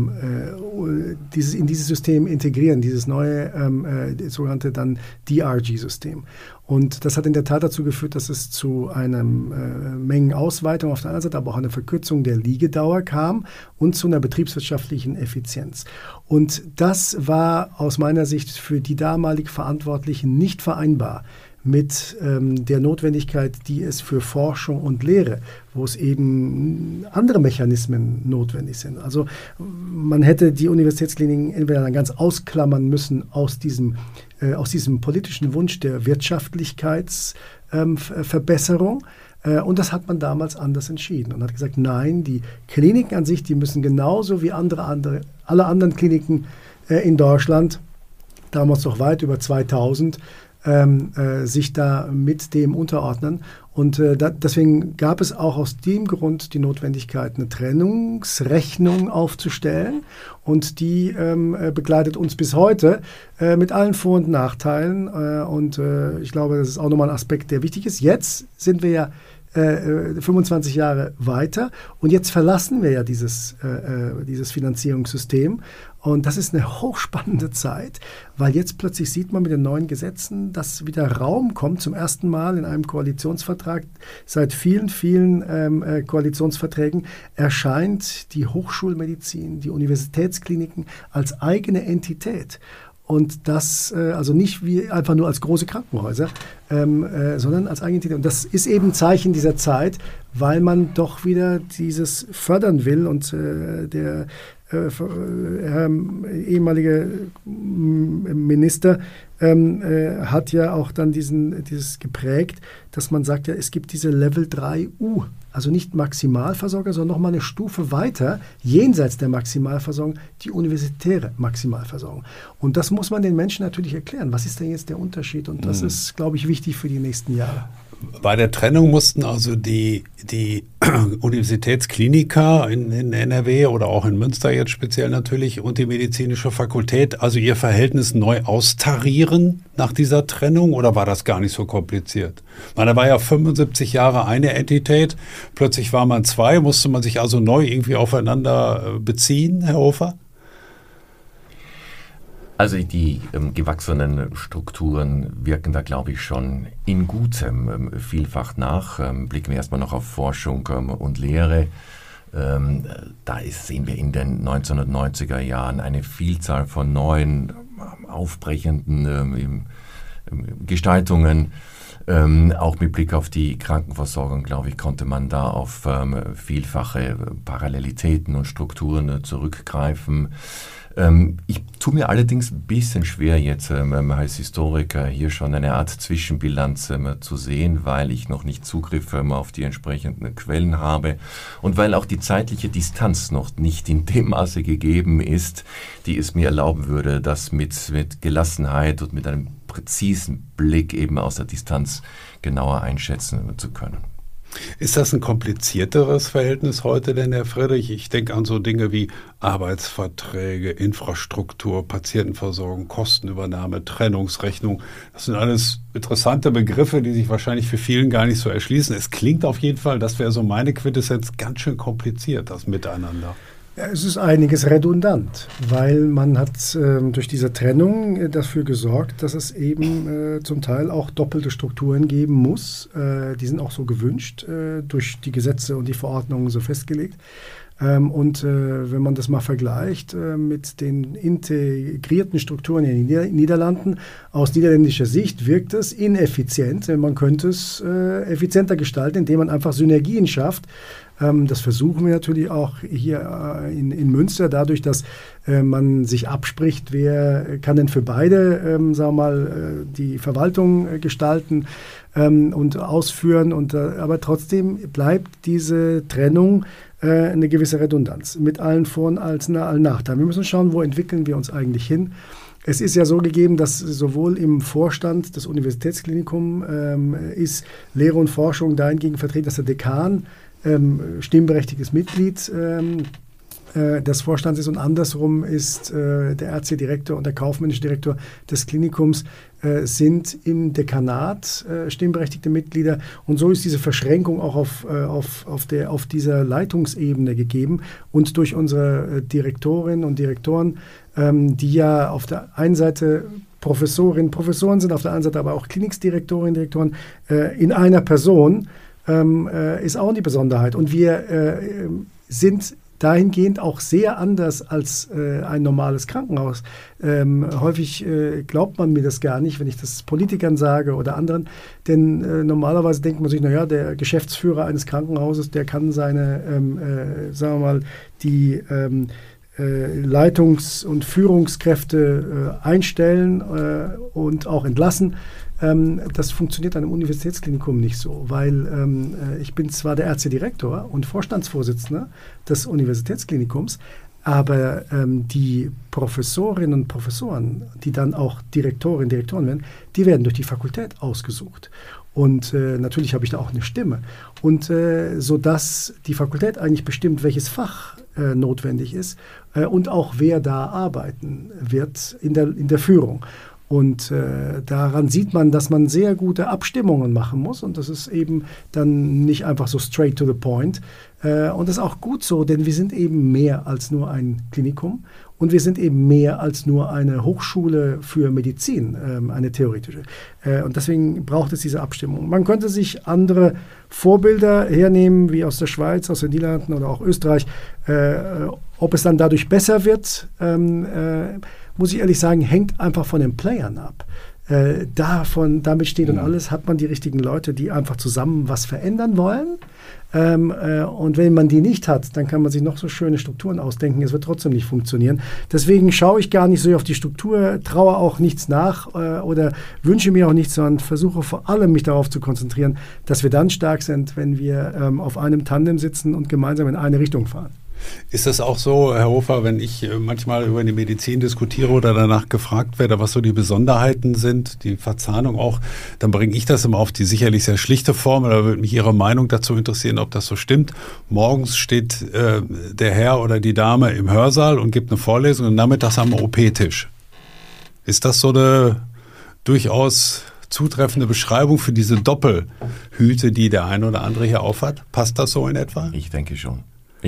integrieren, dieses neue sogenannte dann DRG-System. Und das hat in der Tat dazu geführt, dass es zu einer Mengenausweitung auf der einen Seite, aber auch einer Verkürzung der Liegedauer kam und zu einer betriebswirtschaftlichen Effizienz. Und das war aus meiner Sicht für die damalig Verantwortlichen nicht vereinbar mit der Notwendigkeit, die es für Forschung und Lehre, wo es eben andere Mechanismen notwendig sind. Also man hätte die Universitätskliniken entweder dann ganz ausklammern müssen aus diesem politischen Wunsch der Wirtschaftlichkeitsverbesserung. Und das hat man damals anders entschieden und hat gesagt, nein, die Kliniken an sich, die müssen genauso wie alle anderen Kliniken in Deutschland, damals noch weit über 2000, sich da mit dem unterordnen. Und deswegen gab es auch aus dem Grund die Notwendigkeit, eine Trennungsrechnung aufzustellen. Und die begleitet uns bis heute mit allen Vor- und Nachteilen. Und ich glaube, das ist auch nochmal ein Aspekt, der wichtig ist. Jetzt sind wir ja 25 Jahre weiter und jetzt verlassen wir ja dieses Finanzierungssystem und das ist eine hochspannende Zeit, weil jetzt plötzlich sieht man mit den neuen Gesetzen, dass wieder Raum kommt, zum ersten Mal in einem Koalitionsvertrag, seit vielen, vielen Koalitionsverträgen erscheint die Hochschulmedizin, die Universitätskliniken als eigene Entität. Und das also nicht wie einfach nur als große Krankenhäuser, sondern als eigene Entität. Und das ist eben ein Zeichen dieser Zeit, weil man doch wieder dieses fördern will. Und der ehemalige Minister hat ja auch dann dieses geprägt, dass man sagt, ja, es gibt diese Level 3U, also nicht Maximalversorger, sondern nochmal eine Stufe weiter, jenseits der Maximalversorgung, die universitäre Maximalversorgung. Und das muss man den Menschen natürlich erklären. Was ist denn jetzt der Unterschied? Und das ist, glaube ich, wichtig für die nächsten Jahre. Bei der Trennung mussten also die Universitätskliniker in NRW oder auch in Münster jetzt speziell natürlich und die medizinische Fakultät, also ihr Verhältnis neu austarieren nach dieser Trennung oder war das gar nicht so kompliziert? Da war ja 75 Jahre eine Entität, plötzlich war man zwei, musste man sich also neu irgendwie aufeinander beziehen, Herr Hofer? Also die gewachsenen Strukturen wirken da, glaube ich, schon in Gutem vielfach nach. Blicken wir erstmal noch auf Forschung und Lehre. Sehen wir in den 1990er Jahren eine Vielzahl von neuen, aufbrechenden Gestaltungen. Auch mit Blick auf die Krankenversorgung, glaube ich, konnte man da auf vielfache Parallelitäten und Strukturen zurückgreifen. Ich tue mir allerdings ein bisschen schwer, jetzt als Historiker hier schon eine Art Zwischenbilanz zu sehen, weil ich noch nicht Zugriff auf die entsprechenden Quellen habe und weil auch die zeitliche Distanz noch nicht in dem Maße gegeben ist, die es mir erlauben würde, das mit Gelassenheit und mit einem präzisen Blick eben aus der Distanz genauer einschätzen zu können. Ist das ein komplizierteres Verhältnis heute denn, Herr Friedrich? Ich denke an so Dinge wie Arbeitsverträge, Infrastruktur, Patientenversorgung, Kostenübernahme, Trennungsrechnung. Das sind alles interessante Begriffe, die sich wahrscheinlich für vielen gar nicht so erschließen. Es klingt auf jeden Fall, das wäre so meine Quintessenz, ganz schön kompliziert, das Miteinander. Ja, es ist einiges redundant, weil man hat durch diese Trennung dafür gesorgt, dass es eben zum Teil auch doppelte Strukturen geben muss. Die sind auch so gewünscht, durch die Gesetze und die Verordnungen so festgelegt. Wenn man das mal vergleicht mit den integrierten Strukturen in den Niederlanden, aus niederländischer Sicht wirkt es ineffizient. Man könnte es effizienter gestalten, indem man einfach Synergien schafft. Das versuchen wir natürlich auch hier in Münster, dadurch, dass man sich abspricht, wer kann denn für beide, sagen wir mal, die Verwaltung gestalten und ausführen. Aber trotzdem bleibt diese Trennung eine gewisse Redundanz mit allen Vor- und allen Nachteilen. Wir müssen schauen, wo entwickeln wir uns eigentlich hin. Es ist ja so gegeben, dass sowohl im Vorstand des Universitätsklinikums ist Lehre und Forschung dahingegen vertreten, dass der Dekan stimmberechtigtes Mitglied des Vorstands ist und andersrum ist der Ärztedirektor und der kaufmännische Direktor des Klinikums sind im Dekanat stimmberechtigte Mitglieder und so ist diese Verschränkung auch auf dieser Leitungsebene gegeben und durch unsere Direktorinnen und Direktoren, die ja auf der einen Seite Professoren sind, auf der anderen Seite aber auch Klinikdirektorinnen und Direktoren in einer Person, ist auch die Besonderheit. Und wir sind dahingehend auch sehr anders als ein normales Krankenhaus. Häufig glaubt man mir das gar nicht, wenn ich das Politikern sage oder anderen, denn normalerweise denkt man sich, naja, der Geschäftsführer eines Krankenhauses, der kann seine, sagen wir mal, die Leitungs- und Führungskräfte einstellen und auch entlassen. Das funktioniert an einem Universitätsklinikum nicht so, weil ich bin zwar der Ärztedirektor und Vorstandsvorsitzender des Universitätsklinikums, aber die Professorinnen und Professoren, die dann auch Direktorinnen und Direktoren werden, die werden durch die Fakultät ausgesucht. Und natürlich habe ich da auch eine Stimme. Und sodass die Fakultät eigentlich bestimmt, welches Fach notwendig ist und auch wer da arbeiten wird in der Führung. Und daran sieht man, dass man sehr gute Abstimmungen machen muss und das ist eben dann nicht einfach so straight to the point. Und das ist auch gut so, denn wir sind eben mehr als nur ein Klinikum und wir sind eben mehr als nur eine Hochschule für Medizin, eine theoretische. Und deswegen braucht es diese Abstimmung. Man könnte sich andere Vorbilder hernehmen, wie aus der Schweiz, aus den Niederlanden oder auch Österreich. Ob es dann dadurch besser wird, muss ich ehrlich sagen, hängt einfach von den Playern ab. Damit steht und alles, hat man die richtigen Leute, die einfach zusammen was verändern wollen. Und wenn man die nicht hat, dann kann man sich noch so schöne Strukturen ausdenken, es wird trotzdem nicht funktionieren. Deswegen schaue ich gar nicht so auf die Struktur, traue auch nichts nach oder wünsche mir auch nichts, sondern versuche vor allem mich darauf zu konzentrieren, dass wir dann stark sind, wenn wir auf einem Tandem sitzen und gemeinsam in eine Richtung fahren. Ist das auch so, Herr Hofer, wenn ich manchmal über die Medizin diskutiere oder danach gefragt werde, was so die Besonderheiten sind, die Verzahnung auch, dann bringe ich das immer auf die sicherlich sehr schlichte Formel. Da würde mich Ihre Meinung dazu interessieren, ob das so stimmt. Morgens steht der Herr oder die Dame im Hörsaal und gibt eine Vorlesung und nachmittags am OP-Tisch. Ist das so eine durchaus zutreffende Beschreibung für diese Doppelhüte, die der eine oder andere hier aufhat? Passt das so in etwa? Ich denke schon.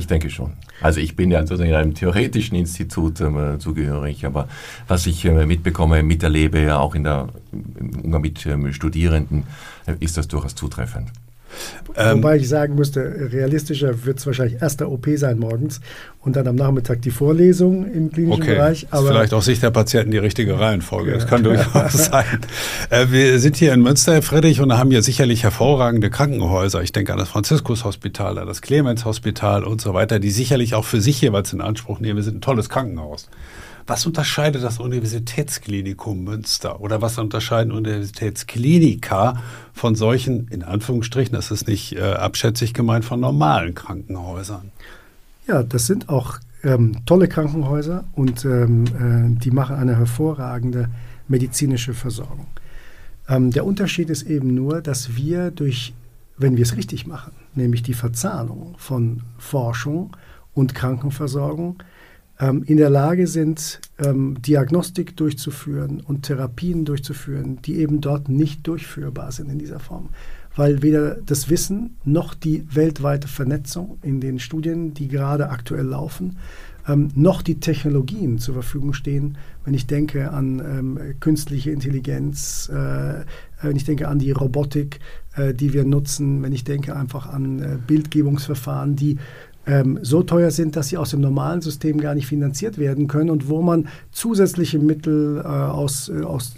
Also ich bin ja sozusagen in einem theoretischen Institut zugehörig, aber was ich mitbekomme, miterlebe, ja auch im Umgang mit Studierenden, ist das durchaus zutreffend. Wobei ich sagen müsste, realistischer wird es wahrscheinlich erst der OP sein morgens und dann am Nachmittag die Vorlesung im klinischen Bereich. Aber ist vielleicht aus Sicht der Patienten die richtige Reihenfolge. Das kann durchaus sein. Wir sind hier in Münster, Herr Friedrich, und haben hier sicherlich hervorragende Krankenhäuser. Ich denke an das Franziskus-Hospital, an das Clemens-Hospital und so weiter, die sicherlich auch für sich jeweils in Anspruch nehmen. Wir sind ein tolles Krankenhaus. Was unterscheidet das Universitätsklinikum Münster oder was unterscheiden Universitätsklinika von solchen, in Anführungsstrichen, das ist nicht abschätzig gemeint, von normalen Krankenhäusern? Ja, das sind auch tolle Krankenhäuser und die machen eine hervorragende medizinische Versorgung. Der Unterschied ist eben nur, dass wir wenn wir es richtig machen, nämlich die Verzahnung von Forschung und Krankenversorgung, in der Lage sind, Diagnostik durchzuführen und Therapien durchzuführen, die eben dort nicht durchführbar sind in dieser Form. Weil weder das Wissen noch die weltweite Vernetzung in den Studien, die gerade aktuell laufen, noch die Technologien zur Verfügung stehen. Wenn ich denke an künstliche Intelligenz, wenn ich denke an die Robotik, die wir nutzen, wenn ich denke einfach an Bildgebungsverfahren, die so teuer sind, dass sie aus dem normalen System gar nicht finanziert werden können und wo man zusätzliche Mittel aus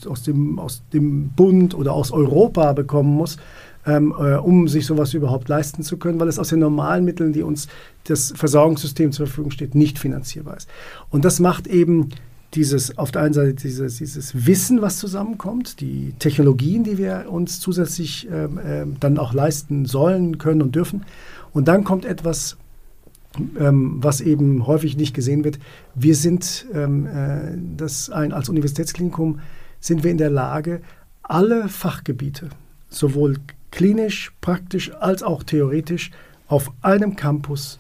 dem Bund oder aus Europa bekommen muss, um sich sowas überhaupt leisten zu können, weil es aus den normalen Mitteln, die uns das Versorgungssystem zur Verfügung steht, nicht finanzierbar ist. Und das macht eben auf der einen Seite dieses Wissen, was zusammenkommt, die Technologien, die wir uns zusätzlich dann auch leisten sollen, können und dürfen. Und dann kommt etwas, was eben häufig nicht gesehen wird. Wir sind, als Universitätsklinikum sind wir in der Lage, alle Fachgebiete, sowohl klinisch, praktisch als auch theoretisch, auf einem Campus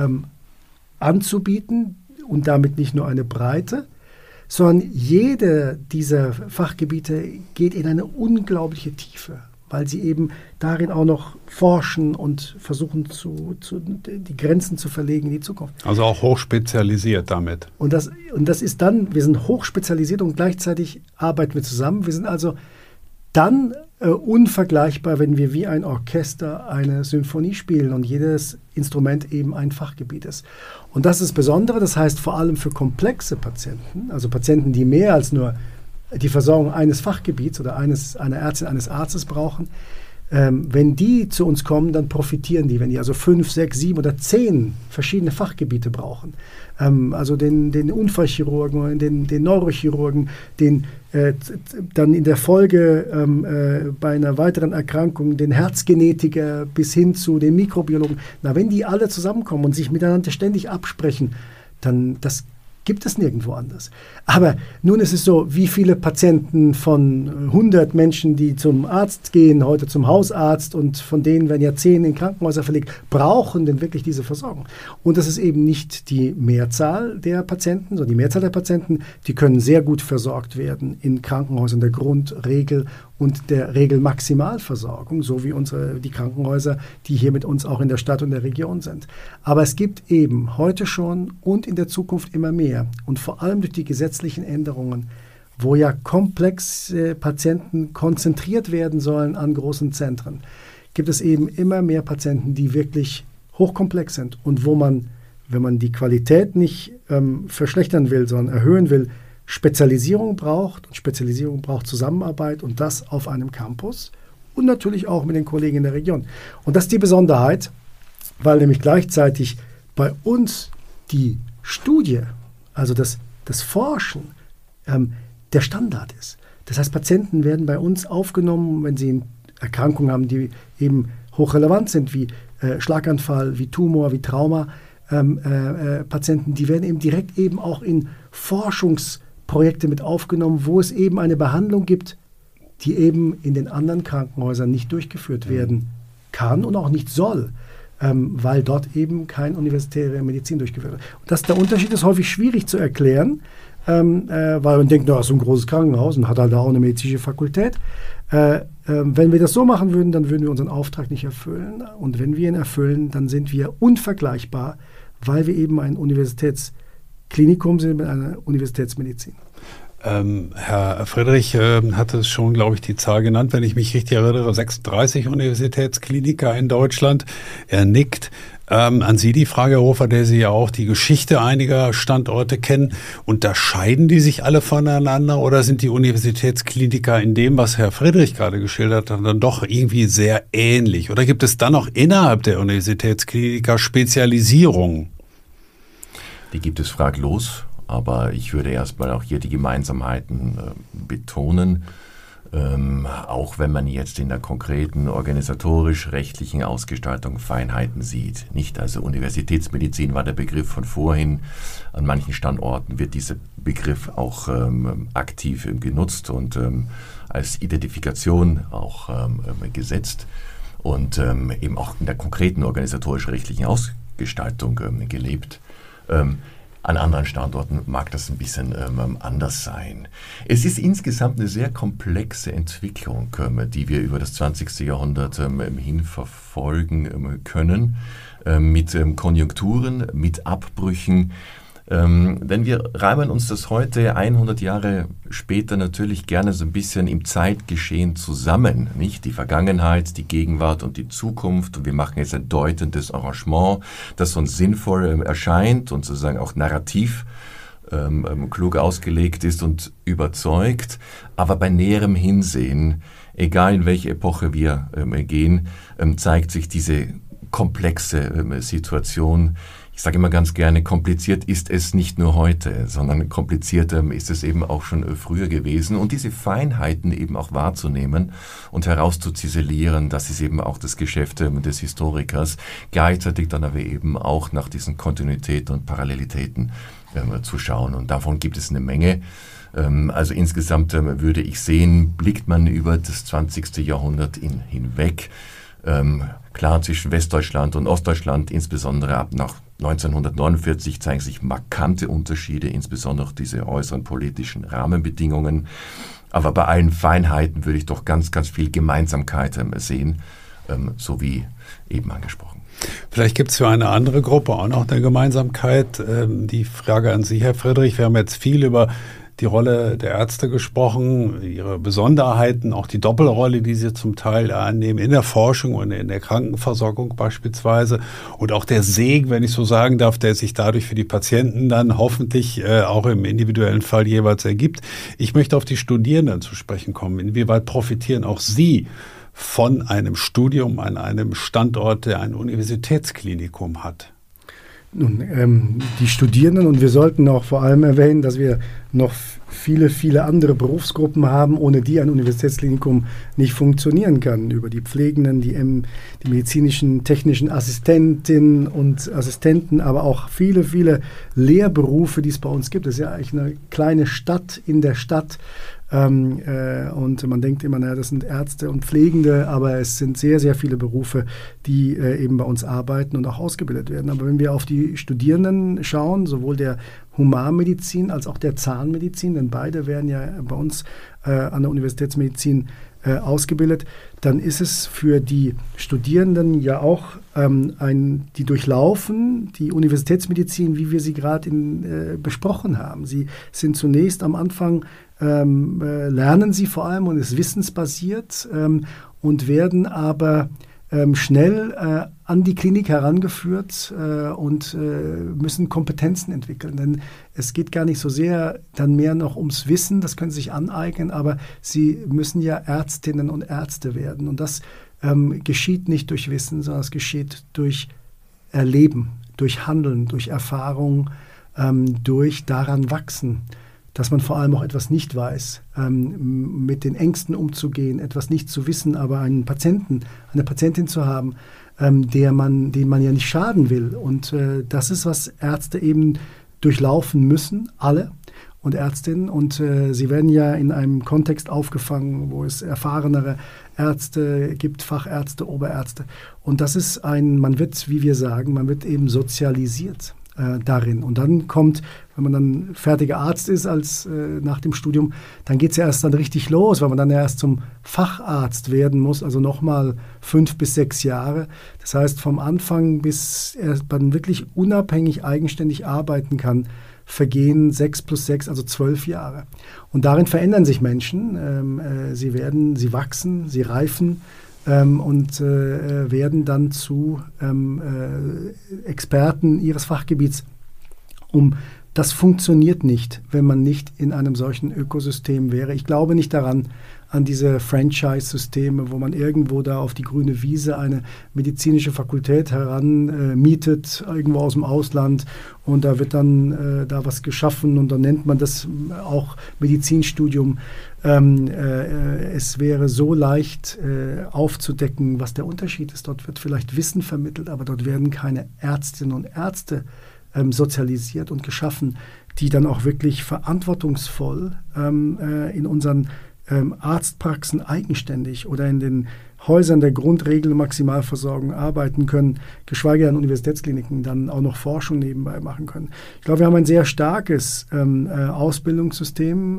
anzubieten und damit nicht nur eine Breite, sondern jede dieser Fachgebiete geht in eine unglaubliche Tiefe, weil sie eben darin auch noch forschen und versuchen, die Grenzen zu verlegen in die Zukunft. Also auch hochspezialisiert damit. Und das ist dann, wir sind hochspezialisiert und gleichzeitig arbeiten wir zusammen. Wir sind also dann unvergleichbar, wenn wir wie ein Orchester eine Symphonie spielen und jedes Instrument eben ein Fachgebiet ist. Und das ist das Besondere, das heißt vor allem für komplexe Patienten, also Patienten, die mehr als nur die Versorgung eines Fachgebiets oder einer Ärztin, eines Arztes brauchen, wenn die zu uns kommen, dann profitieren die. Wenn die also 5, 6, 7 oder 10 verschiedene Fachgebiete brauchen, also den Unfallchirurgen, den Neurochirurgen, dann in der Folge bei einer weiteren Erkrankung den Herzgenetiker bis hin zu den Mikrobiologen. Wenn die alle zusammenkommen und sich miteinander ständig absprechen, dann das gibt es nirgendwo anders. Aber nun ist es so, wie viele Patienten von 100 Menschen, die zum Arzt gehen, heute zum Hausarzt und von denen werden ja 10 in Krankenhäuser verlegt, brauchen denn wirklich diese Versorgung? Und das ist eben nicht die Mehrzahl der Patienten, sondern die Mehrzahl der Patienten, die können sehr gut versorgt werden in Krankenhäusern der Grundregel und der Regelmaximalversorgung, so wie die Krankenhäuser, die hier mit uns auch in der Stadt und der Region sind. Aber es gibt eben heute schon und in der Zukunft immer mehr und vor allem durch die gesetzlichen Änderungen, wo ja komplexe Patienten konzentriert werden sollen an großen Zentren, gibt es eben immer mehr Patienten, die wirklich hochkomplex sind und wo man, wenn man die Qualität nicht verschlechtern will, sondern erhöhen will, Spezialisierung braucht und Spezialisierung braucht Zusammenarbeit und das auf einem Campus und natürlich auch mit den Kollegen in der Region. Und das ist die Besonderheit, weil nämlich gleichzeitig bei uns die Studie, also das Forschen, der Standard ist. Das heißt, Patienten werden bei uns aufgenommen, wenn sie Erkrankungen haben, die eben hochrelevant sind, wie Schlaganfall, wie Tumor, wie Trauma, Patienten, die werden eben direkt eben auch in Forschungsprojekte mit aufgenommen, wo es eben eine Behandlung gibt, die eben in den anderen Krankenhäusern nicht durchgeführt werden kann und auch nicht soll, weil dort eben keine universitäre Medizin durchgeführt wird. Der Unterschied ist häufig schwierig zu erklären, weil man denkt, das ist so ein großes Krankenhaus und hat halt auch eine medizinische Fakultät. Wenn wir das so machen würden, dann würden wir unseren Auftrag nicht erfüllen. Und wenn wir ihn erfüllen, dann sind wir unvergleichbar, weil wir eben ein Universitätsklinikum sind mit einer Universitätsmedizin. Herr Friedrich hatte es schon, glaube ich, die Zahl genannt, wenn ich mich richtig erinnere, 36 Universitätskliniker in Deutschland. Er nickt. An Sie die Frage, Herr Hofer, der Sie ja auch die Geschichte einiger Standorte kennen. Unterscheiden die sich alle voneinander oder sind die Universitätskliniker in dem, was Herr Friedrich gerade geschildert hat, dann doch irgendwie sehr ähnlich? Oder gibt es dann auch innerhalb der Universitätskliniker Spezialisierungen? Die gibt es fraglos, aber ich würde erstmal auch hier die Gemeinsamkeiten betonen. Auch wenn man jetzt in der konkreten organisatorisch-rechtlichen Ausgestaltung Feinheiten sieht. Nicht, also Universitätsmedizin war der Begriff von vorhin. An manchen Standorten wird dieser Begriff auch aktiv genutzt und als Identifikation auch gesetzt und eben auch in der konkreten organisatorisch-rechtlichen Ausgestaltung gelebt. An anderen Standorten mag das ein bisschen anders sein. Es ist insgesamt eine sehr komplexe Entwicklung, die wir über das 20. Jahrhundert hin verfolgen können, mit Konjunkturen, mit Abbrüchen. Denn wir reimen uns das heute 100 Jahre später natürlich gerne so ein bisschen im Zeitgeschehen zusammen, nicht? Die Vergangenheit, die Gegenwart und die Zukunft, und wir machen jetzt ein deutendes Arrangement, das uns sinnvoll erscheint und sozusagen auch narrativ klug ausgelegt ist und überzeugt, aber bei näherem Hinsehen, egal in welche Epoche wir gehen, zeigt sich diese komplexe Situation. Ich sage immer ganz gerne, kompliziert ist es nicht nur heute, sondern komplizierter ist es eben auch schon früher gewesen. Und diese Feinheiten eben auch wahrzunehmen und herauszuziselieren, das ist eben auch das Geschäft des Historikers. Gleichzeitig dann aber eben auch nach diesen Kontinuitäten und Parallelitäten zu schauen. Und davon gibt es eine Menge. Also insgesamt würde ich sehen, blickt man über das 20. Jahrhundert hinweg. Klar, zwischen Westdeutschland und Ostdeutschland, insbesondere ab nach 1949, zeigen sich markante Unterschiede, insbesondere diese äußeren politischen Rahmenbedingungen. Aber bei allen Feinheiten würde ich doch ganz, ganz viel Gemeinsamkeit sehen, so wie eben angesprochen. Vielleicht gibt es für eine andere Gruppe auch noch eine Gemeinsamkeit. Die Frage an Sie, Herr Friedrich. Wir haben jetzt viel über die Rolle der Ärzte gesprochen, ihre Besonderheiten, auch die Doppelrolle, die sie zum Teil annehmen in der Forschung und in der Krankenversorgung beispielsweise, und auch der Segen, wenn ich so sagen darf, der sich dadurch für die Patienten dann hoffentlich auch im individuellen Fall jeweils ergibt. Ich möchte auf die Studierenden zu sprechen kommen. Inwieweit profitieren auch Sie von einem Studium an einem Standort, der ein Universitätsklinikum hat? Nun, die Studierenden, und wir sollten auch vor allem erwähnen, dass wir noch viele, viele andere Berufsgruppen haben, ohne die ein Universitätsklinikum nicht funktionieren kann. Über die Pflegenden, die medizinischen, technischen Assistentinnen und Assistenten, aber auch viele, viele Lehrberufe, die es bei uns gibt. Das ist ja eigentlich eine kleine Stadt in der Stadt. Und man denkt immer, naja, das sind Ärzte und Pflegende, aber es sind sehr, sehr viele Berufe, die eben bei uns arbeiten und auch ausgebildet werden. Aber wenn wir auf die Studierenden schauen, sowohl der Humanmedizin als auch der Zahnmedizin, denn beide werden ja bei uns an der Universitätsmedizin ausgebildet, dann ist es für die Studierenden ja auch die durchlaufen die Universitätsmedizin, wie wir sie gerade besprochen haben. Sie sind zunächst am Anfang, lernen sie vor allem und ist wissensbasiert und werden aber schnell an die Klinik herangeführt und müssen Kompetenzen entwickeln. Denn es geht gar nicht so sehr dann mehr noch ums Wissen, das können sie sich aneignen, aber sie müssen ja Ärztinnen und Ärzte werden. Und das geschieht nicht durch Wissen, sondern es geschieht durch Erleben, durch Handeln, durch Erfahrung, durch daran wachsen, dass man vor allem auch etwas nicht weiß, mit den Ängsten umzugehen, etwas nicht zu wissen, aber einen Patienten, eine Patientin zu haben, den man ja nicht schaden will. Und das ist, was Ärzte eben durchlaufen müssen, alle und Ärztinnen. Und sie werden ja in einem Kontext aufgefangen, wo es erfahrenere Ärzte gibt, Fachärzte, Oberärzte. Und das ist man wird eben sozialisiert darin. Und dann kommt, wenn man dann fertiger Arzt ist nach dem Studium, dann geht es ja erst dann richtig los, weil man dann ja erst zum Facharzt werden muss, also nochmal 5 bis 6 Jahre. Das heißt, vom Anfang bis man wirklich unabhängig, eigenständig arbeiten kann, vergehen 6 plus 6, also 12 Jahre. Und darin verändern sich Menschen. Sie wachsen, sie reifen und werden dann zu Experten ihres Fachgebiets. Das funktioniert nicht, wenn man nicht in einem solchen Ökosystem wäre. Ich glaube nicht daran, an diese Franchise-Systeme, wo man irgendwo da auf die grüne Wiese eine medizinische Fakultät heranmietet, irgendwo aus dem Ausland, und da wird dann da was geschaffen und dann nennt man das auch Medizinstudium. Es wäre so leicht aufzudecken, was der Unterschied ist. Dort wird vielleicht Wissen vermittelt, aber dort werden keine Ärztinnen und Ärzte sozialisiert und geschaffen, die dann auch wirklich verantwortungsvoll in unseren Arztpraxen eigenständig oder in den Häusern der Grundregel- und Maximalversorgung arbeiten können, geschweige denn Universitätskliniken dann auch noch Forschung nebenbei machen können. Ich glaube, wir haben ein sehr starkes Ausbildungssystem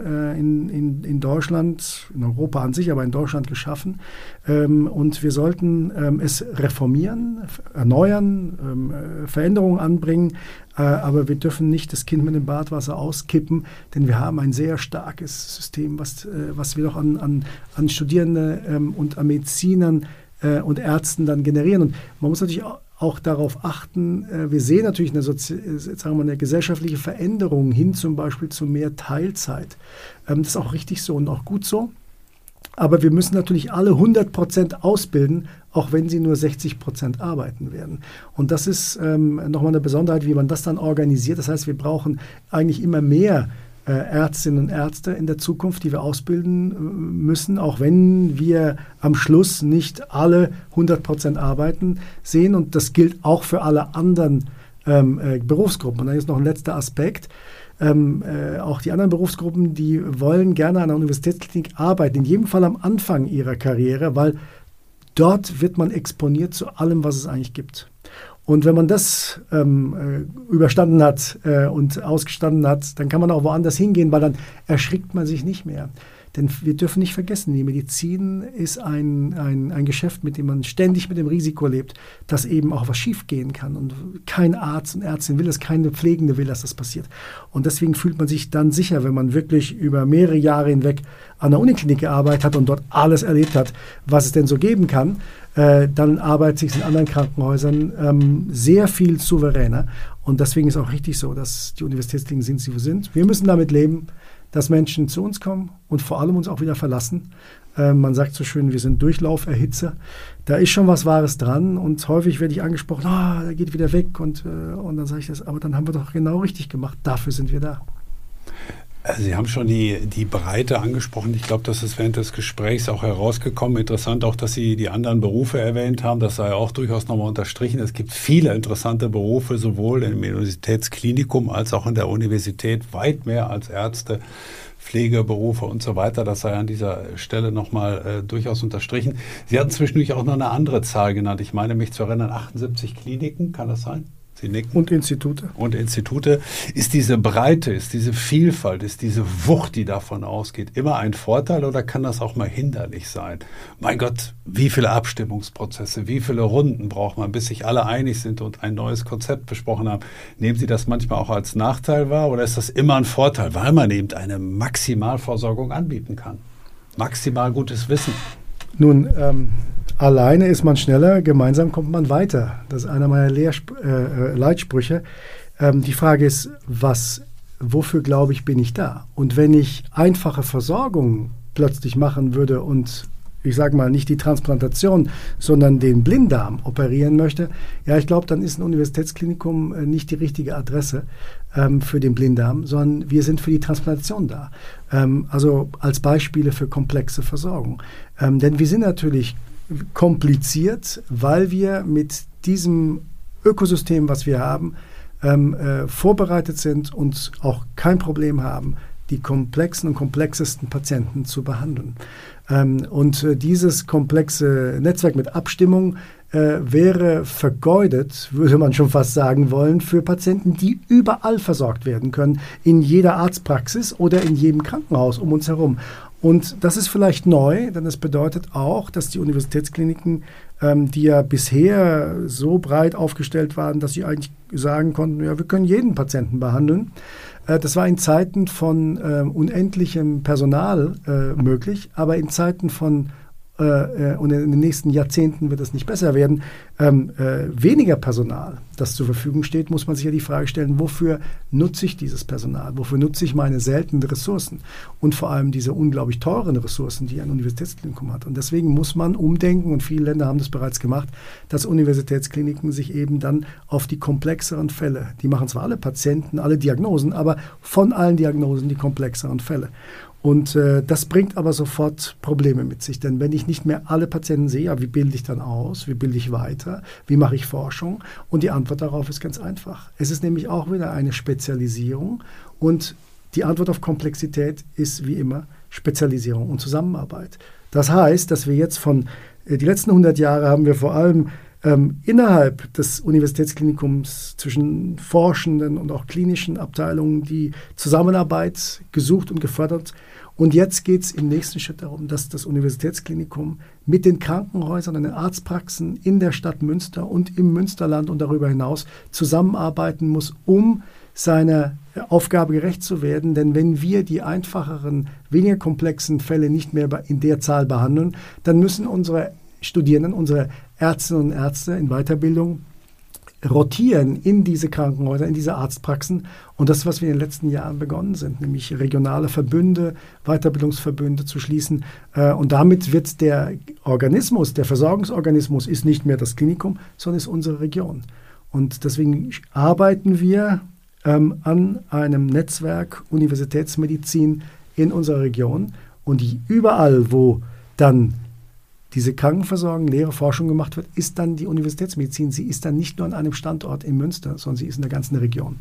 in Deutschland, in Europa an sich, aber in Deutschland geschaffen. Und wir sollten es reformieren, erneuern, Veränderungen anbringen, aber wir dürfen nicht das Kind mit dem Badwasser auskippen, denn wir haben ein sehr starkes System, was wir doch an Studierende und an Medizinern und Ärzten dann generieren. Und man muss natürlich auch darauf achten, wir sehen natürlich eine gesellschaftliche Veränderung hin zum Beispiel zu mehr Teilzeit. Das ist auch richtig so und auch gut so. Aber wir müssen natürlich alle 100% ausbilden, auch wenn sie nur 60% arbeiten werden. Und das ist nochmal eine Besonderheit, wie man das dann organisiert. Das heißt, wir brauchen eigentlich immer mehr Ärztinnen und Ärzte in der Zukunft, die wir ausbilden müssen, auch wenn wir am Schluss nicht alle 100% arbeiten sehen. Und das gilt auch für alle anderen Berufsgruppen. Und dann ist noch ein letzter Aspekt. Auch die anderen Berufsgruppen, die wollen gerne an der Universitätsklinik arbeiten, in jedem Fall am Anfang ihrer Karriere, weil dort wird man exponiert zu allem, was es eigentlich gibt. Und wenn man das überstanden hat und ausgestanden hat, dann kann man auch woanders hingehen, weil dann erschrickt man sich nicht mehr. Denn wir dürfen nicht vergessen, die Medizin ist ein Geschäft, mit dem man ständig mit dem Risiko lebt, dass eben auch was schiefgehen kann. Und kein Arzt und Ärztin will das, keine Pflegende will, dass das passiert. Und deswegen fühlt man sich dann sicher, wenn man wirklich über mehrere Jahre hinweg an der Uniklinik gearbeitet hat und dort alles erlebt hat, was es denn so geben kann. Dann arbeitet es sich in anderen Krankenhäusern sehr viel souveräner. Und deswegen ist auch richtig so, dass die Universitätskliniken sind, wie sie sind. Wir müssen damit leben, dass Menschen zu uns kommen und vor allem uns auch wieder verlassen. Man sagt so schön, wir sind Durchlauferhitzer. Da ist schon was Wahres dran und häufig werde ich angesprochen, der geht wieder weg und dann sage ich das, aber dann haben wir doch genau richtig gemacht, dafür sind wir da. Sie haben schon die Breite angesprochen. Ich glaube, das ist während des Gesprächs auch herausgekommen. Interessant auch, dass Sie die anderen Berufe erwähnt haben. Das sei auch durchaus nochmal unterstrichen. Es gibt viele interessante Berufe, sowohl im Universitätsklinikum als auch in der Universität, weit mehr als Ärzte, Pflegeberufe und so weiter. Das sei an dieser Stelle nochmal durchaus unterstrichen. Sie hatten zwischendurch auch noch eine andere Zahl genannt. Ich meine mich zu erinnern, 78 Kliniken, kann das sein? Sie nicken. Und Institute. Und Institute. Ist diese Breite, ist diese Vielfalt, ist diese Wucht, die davon ausgeht, immer ein Vorteil oder kann das auch mal hinderlich sein? Mein Gott, wie viele Abstimmungsprozesse, wie viele Runden braucht man, bis sich alle einig sind und ein neues Konzept besprochen haben? Nehmen Sie das manchmal auch als Nachteil wahr oder ist das immer ein Vorteil, weil man eben eine Maximalversorgung anbieten kann? Maximal gutes Wissen. Nun, alleine ist man schneller, gemeinsam kommt man weiter. Das ist einer meiner Leitsprüche. Die Frage ist, wofür glaube ich, bin ich da? Und wenn ich einfache Versorgung plötzlich machen würde und ich sage mal nicht die Transplantation, sondern den Blinddarm operieren möchte, ja, ich glaube, dann ist ein Universitätsklinikum nicht die richtige Adresse für den Blinddarm, sondern wir sind für die Transplantation da. Also als Beispiele für komplexe Versorgung. Denn wir sind natürlich kompliziert, weil wir mit diesem Ökosystem, was wir haben, vorbereitet sind und auch kein Problem haben, die komplexen und komplexesten Patienten zu behandeln. Und dieses komplexe Netzwerk mit Abstimmung wäre vergeudet, würde man schon fast sagen wollen, für Patienten, die überall versorgt werden können, in jeder Arztpraxis oder in jedem Krankenhaus um uns herum. Und das ist vielleicht neu, denn das bedeutet auch, dass die Universitätskliniken, die ja bisher so breit aufgestellt waren, dass sie eigentlich sagen konnten, ja, wir können jeden Patienten behandeln. Das war in Zeiten von unendlichem Personal möglich, aber in Zeiten von und in den nächsten Jahrzehnten wird es nicht besser werden, weniger Personal, das zur Verfügung steht, muss man sich ja die Frage stellen, wofür nutze ich dieses Personal? Wofür nutze ich meine seltenen Ressourcen? Und vor allem diese unglaublich teuren Ressourcen, die ein Universitätsklinikum hat. Und deswegen muss man umdenken, und viele Länder haben das bereits gemacht, dass Universitätskliniken sich eben dann auf die komplexeren Fälle, die machen zwar alle Patienten, alle Diagnosen, aber von allen Diagnosen die komplexeren Fälle. Und das bringt aber sofort Probleme mit sich. Denn wenn ich nicht mehr alle Patienten sehe, ja, wie bilde ich dann aus? Wie bilde ich weiter? Wie mache ich Forschung? Und die Antwort darauf ist ganz einfach. Es ist nämlich auch wieder eine Spezialisierung. Und die Antwort auf Komplexität ist wie immer Spezialisierung und Zusammenarbeit. Das heißt, dass wir jetzt die letzten 100 Jahre haben wir vor allem innerhalb des Universitätsklinikums zwischen forschenden und auch klinischen Abteilungen die Zusammenarbeit gesucht und gefördert. Und jetzt geht es im nächsten Schritt darum, dass das Universitätsklinikum mit den Krankenhäusern und den Arztpraxen in der Stadt Münster und im Münsterland und darüber hinaus zusammenarbeiten muss, um seiner Aufgabe gerecht zu werden. Denn wenn wir die einfacheren, weniger komplexen Fälle nicht mehr in der Zahl behandeln, dann müssen unsere Studierenden, unsere Ärztinnen und Ärzte in Weiterbildung rotieren in diese Krankenhäuser, in diese Arztpraxen. Und das, was wir in den letzten Jahren begonnen sind, nämlich regionale Verbünde, Weiterbildungsverbünde zu schließen. Und damit wird der Organismus, der Versorgungsorganismus ist nicht mehr das Klinikum, sondern ist unsere Region. Und deswegen arbeiten wir an einem Netzwerk Universitätsmedizin in unserer Region. Und überall, wo dann diese Krankenversorgung, Lehre, Forschung gemacht wird, ist dann die Universitätsmedizin. Sie ist dann nicht nur an einem Standort in Münster, sondern sie ist in der ganzen Region.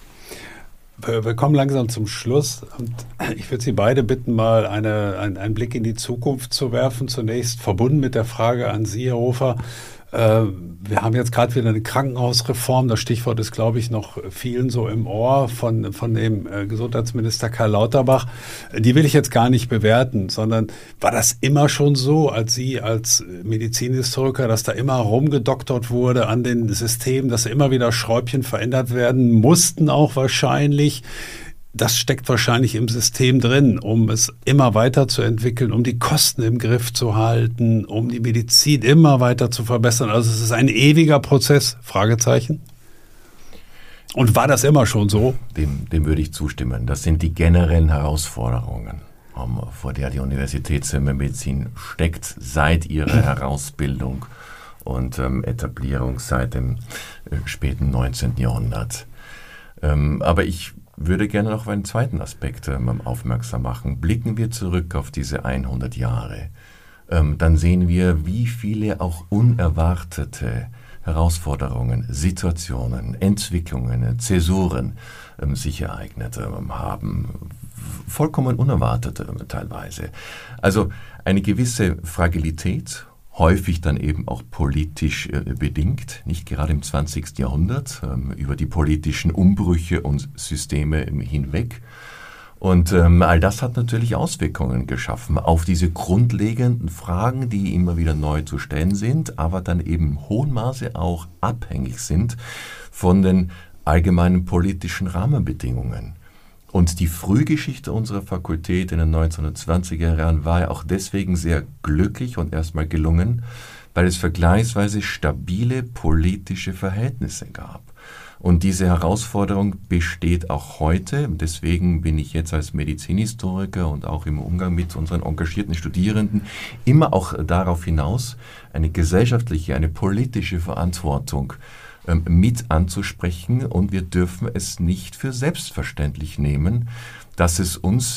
Wir kommen langsam zum Schluss und ich würde Sie beide bitten, mal einen Blick in die Zukunft zu werfen. Zunächst verbunden mit der Frage an Sie, Herr Hofer. Wir haben jetzt gerade wieder eine Krankenhausreform. Das Stichwort ist, glaube ich, noch vielen so im Ohr von dem Gesundheitsminister Karl Lauterbach. Die will ich jetzt gar nicht bewerten, sondern war das immer schon so, als Sie als Medizinhistoriker, dass da immer rumgedoktert wurde an den Systemen, dass immer wieder Schräubchen verändert werden mussten auch wahrscheinlich? Das steckt wahrscheinlich im System drin, um es immer weiterzuentwickeln, um die Kosten im Griff zu halten, um die Medizin immer weiter zu verbessern. Also es ist ein ewiger Prozess, Fragezeichen. Und war das immer schon so? Dem würde ich zustimmen. Das sind die generellen Herausforderungen, vor der die Universitätsmedizin steckt, seit ihrer Herausbildung und Etablierung seit dem späten 19. Jahrhundert. Aber ich würde gerne noch auf einen zweiten Aspekt aufmerksam machen. Blicken wir zurück auf diese 100 Jahre, dann sehen wir, wie viele auch unerwartete Herausforderungen, Situationen, Entwicklungen, Zäsuren sich ereignet haben. Vollkommen unerwartet teilweise. Also eine gewisse Fragilität, häufig dann eben auch politisch bedingt, nicht gerade im 20. Jahrhundert, über die politischen Umbrüche und Systeme hinweg. Und all das hat natürlich Auswirkungen geschaffen auf diese grundlegenden Fragen, die immer wieder neu zu stellen sind, aber dann eben im hohen Maße auch abhängig sind von den allgemeinen politischen Rahmenbedingungen. Und die Frühgeschichte unserer Fakultät in den 1920er Jahren war ja auch deswegen sehr glücklich und erstmal gelungen, weil es vergleichsweise stabile politische Verhältnisse gab. Und diese Herausforderung besteht auch heute. Deswegen bin ich jetzt als Medizinhistoriker und auch im Umgang mit unseren engagierten Studierenden immer auch darauf hinaus, eine gesellschaftliche, eine politische Verantwortung mit anzusprechen, und wir dürfen es nicht für selbstverständlich nehmen, dass es uns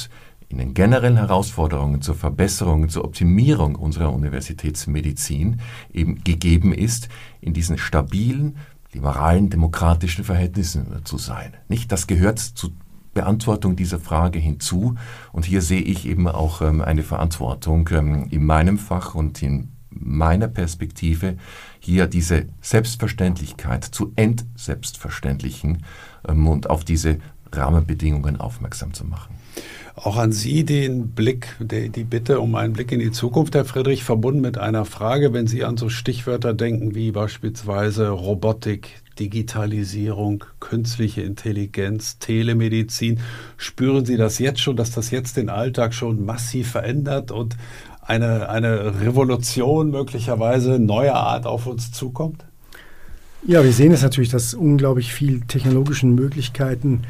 in den generellen Herausforderungen zur Verbesserung, zur Optimierung unserer Universitätsmedizin eben gegeben ist, in diesen stabilen, liberalen, demokratischen Verhältnissen zu sein. Nicht? Das gehört zur Beantwortung dieser Frage hinzu. Und hier sehe ich eben auch eine Verantwortung in meinem Fach und in meiner Perspektive, hier diese Selbstverständlichkeit zu entselbstverständlichen und auf diese Rahmenbedingungen aufmerksam zu machen. Auch an Sie den Blick, die Bitte um einen Blick in die Zukunft, Herr Friedrich, verbunden mit einer Frage, wenn Sie an so Stichwörter denken wie beispielsweise Robotik, Digitalisierung, künstliche Intelligenz, Telemedizin. Spüren Sie das jetzt schon, dass das jetzt den Alltag schon massiv verändert und eine Revolution möglicherweise neuer Art auf uns zukommt? Ja, wir sehen es natürlich, dass unglaublich viel technologischen Möglichkeiten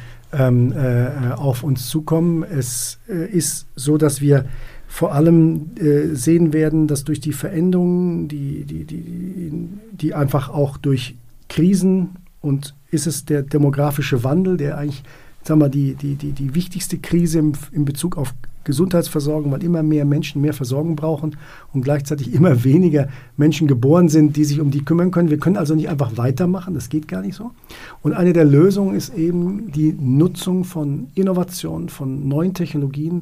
auf uns zukommen. Es ist so, dass wir vor allem sehen werden, dass durch die Veränderungen, die einfach auch durch Krisen, und ist es der demografische Wandel, der eigentlich, sagen wir, die wichtigste Krise in Bezug auf Gesundheitsversorgung, weil immer mehr Menschen mehr Versorgung brauchen und gleichzeitig immer weniger Menschen geboren sind, die sich um die kümmern können. Wir können also nicht einfach weitermachen, das geht gar nicht so. Und eine der Lösungen ist eben die Nutzung von Innovationen, von neuen Technologien,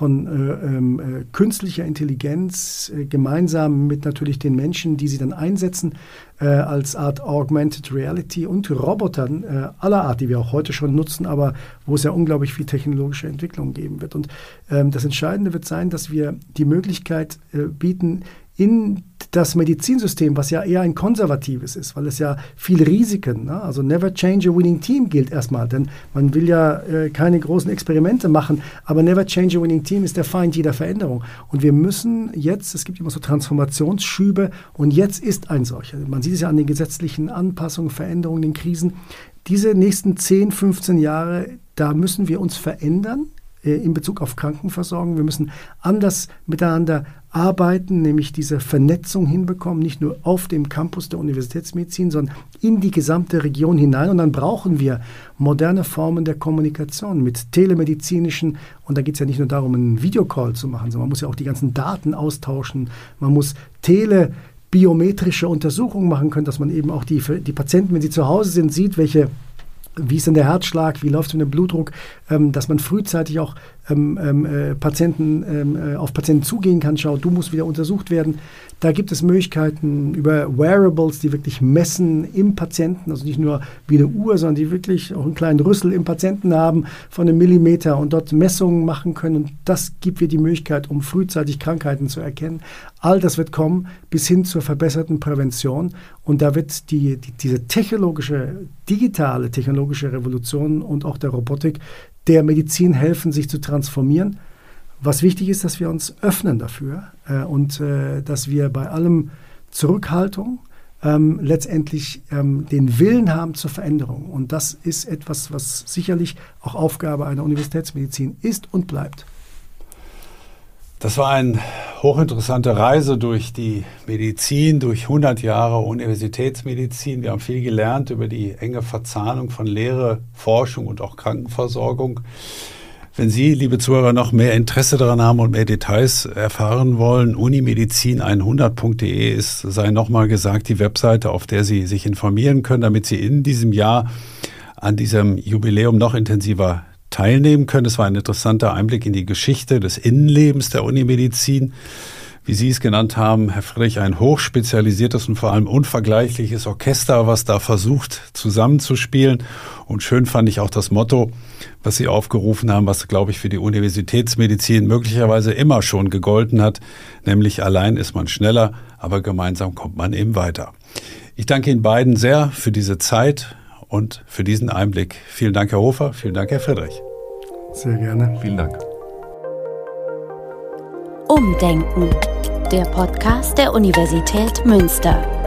von künstlicher Intelligenz, gemeinsam mit natürlich den Menschen, die sie dann einsetzen, als Art Augmented Reality und Robotern aller Art, die wir auch heute schon nutzen, aber wo es ja unglaublich viel technologische Entwicklung geben wird. Und das Entscheidende wird sein, dass wir die Möglichkeit bieten, in das Medizinsystem, was ja eher ein konservatives ist, weil es ja viele Risiken, ne? Also never change a winning team gilt erstmal, denn man will ja keine großen Experimente machen, aber never change a winning team ist der Feind jeder Veränderung. Und wir müssen jetzt, es gibt immer so Transformationsschübe und jetzt ist ein solcher. Man sieht es ja an den gesetzlichen Anpassungen, Veränderungen, den Krisen. Diese nächsten 10, 15 Jahre, da müssen wir uns verändern in Bezug auf Krankenversorgung. Wir müssen anders miteinander arbeiten, nämlich diese Vernetzung hinbekommen, nicht nur auf dem Campus der Universitätsmedizin, sondern in die gesamte Region hinein. Und dann brauchen wir moderne Formen der Kommunikation mit telemedizinischen, und da geht es ja nicht nur darum, einen Videocall zu machen, sondern man muss ja auch die ganzen Daten austauschen. Man muss biometrische Untersuchungen machen können, dass man eben auch die Patienten, wenn sie zu Hause sind, sieht, wie ist denn der Herzschlag, wie läuft es mit dem Blutdruck, dass man frühzeitig auch auf Patienten zugehen kann. Schau, du musst wieder untersucht werden. Da gibt es Möglichkeiten über Wearables, die wirklich messen im Patienten, also nicht nur wie eine Uhr, sondern die wirklich auch einen kleinen Rüssel im Patienten haben von einem Millimeter und dort Messungen machen können. Und das gibt mir die Möglichkeit, um frühzeitig Krankheiten zu erkennen. All das wird kommen bis hin zur verbesserten Prävention. Und da wird diese digitale technologische Revolution und auch der Robotik der Medizin helfen, sich zu transformieren. Was wichtig ist, dass wir uns öffnen dafür und dass wir bei allem Zurückhaltung letztendlich den Willen haben zur Veränderung. Und das ist etwas, was sicherlich auch Aufgabe einer Universitätsmedizin ist und bleibt. Das war eine hochinteressante Reise durch die Medizin, durch 100 Jahre Universitätsmedizin. Wir haben viel gelernt über die enge Verzahnung von Lehre, Forschung und auch Krankenversorgung. Wenn Sie, liebe Zuhörer, noch mehr Interesse daran haben und mehr Details erfahren wollen, unimedizin100.de sei nochmal gesagt, die Webseite, auf der Sie sich informieren können, damit Sie in diesem Jahr an diesem Jubiläum noch intensiver teilnehmen können. Es war ein interessanter Einblick in die Geschichte des Innenlebens der Unimedizin. Wie Sie es genannt haben, Herr Friedrich, ein hochspezialisiertes und vor allem unvergleichliches Orchester, was da versucht zusammenzuspielen. Und schön fand ich auch das Motto, was Sie aufgerufen haben, was, glaube ich, für die Universitätsmedizin möglicherweise immer schon gegolten hat, nämlich allein ist man schneller, aber gemeinsam kommt man eben weiter. Ich danke Ihnen beiden sehr für diese Zeit und für diesen Einblick. Vielen Dank, Herr Hofer. Vielen Dank, Herr Friedrich. Sehr gerne. Vielen Dank. Umdenken. Der Podcast der Universität Münster.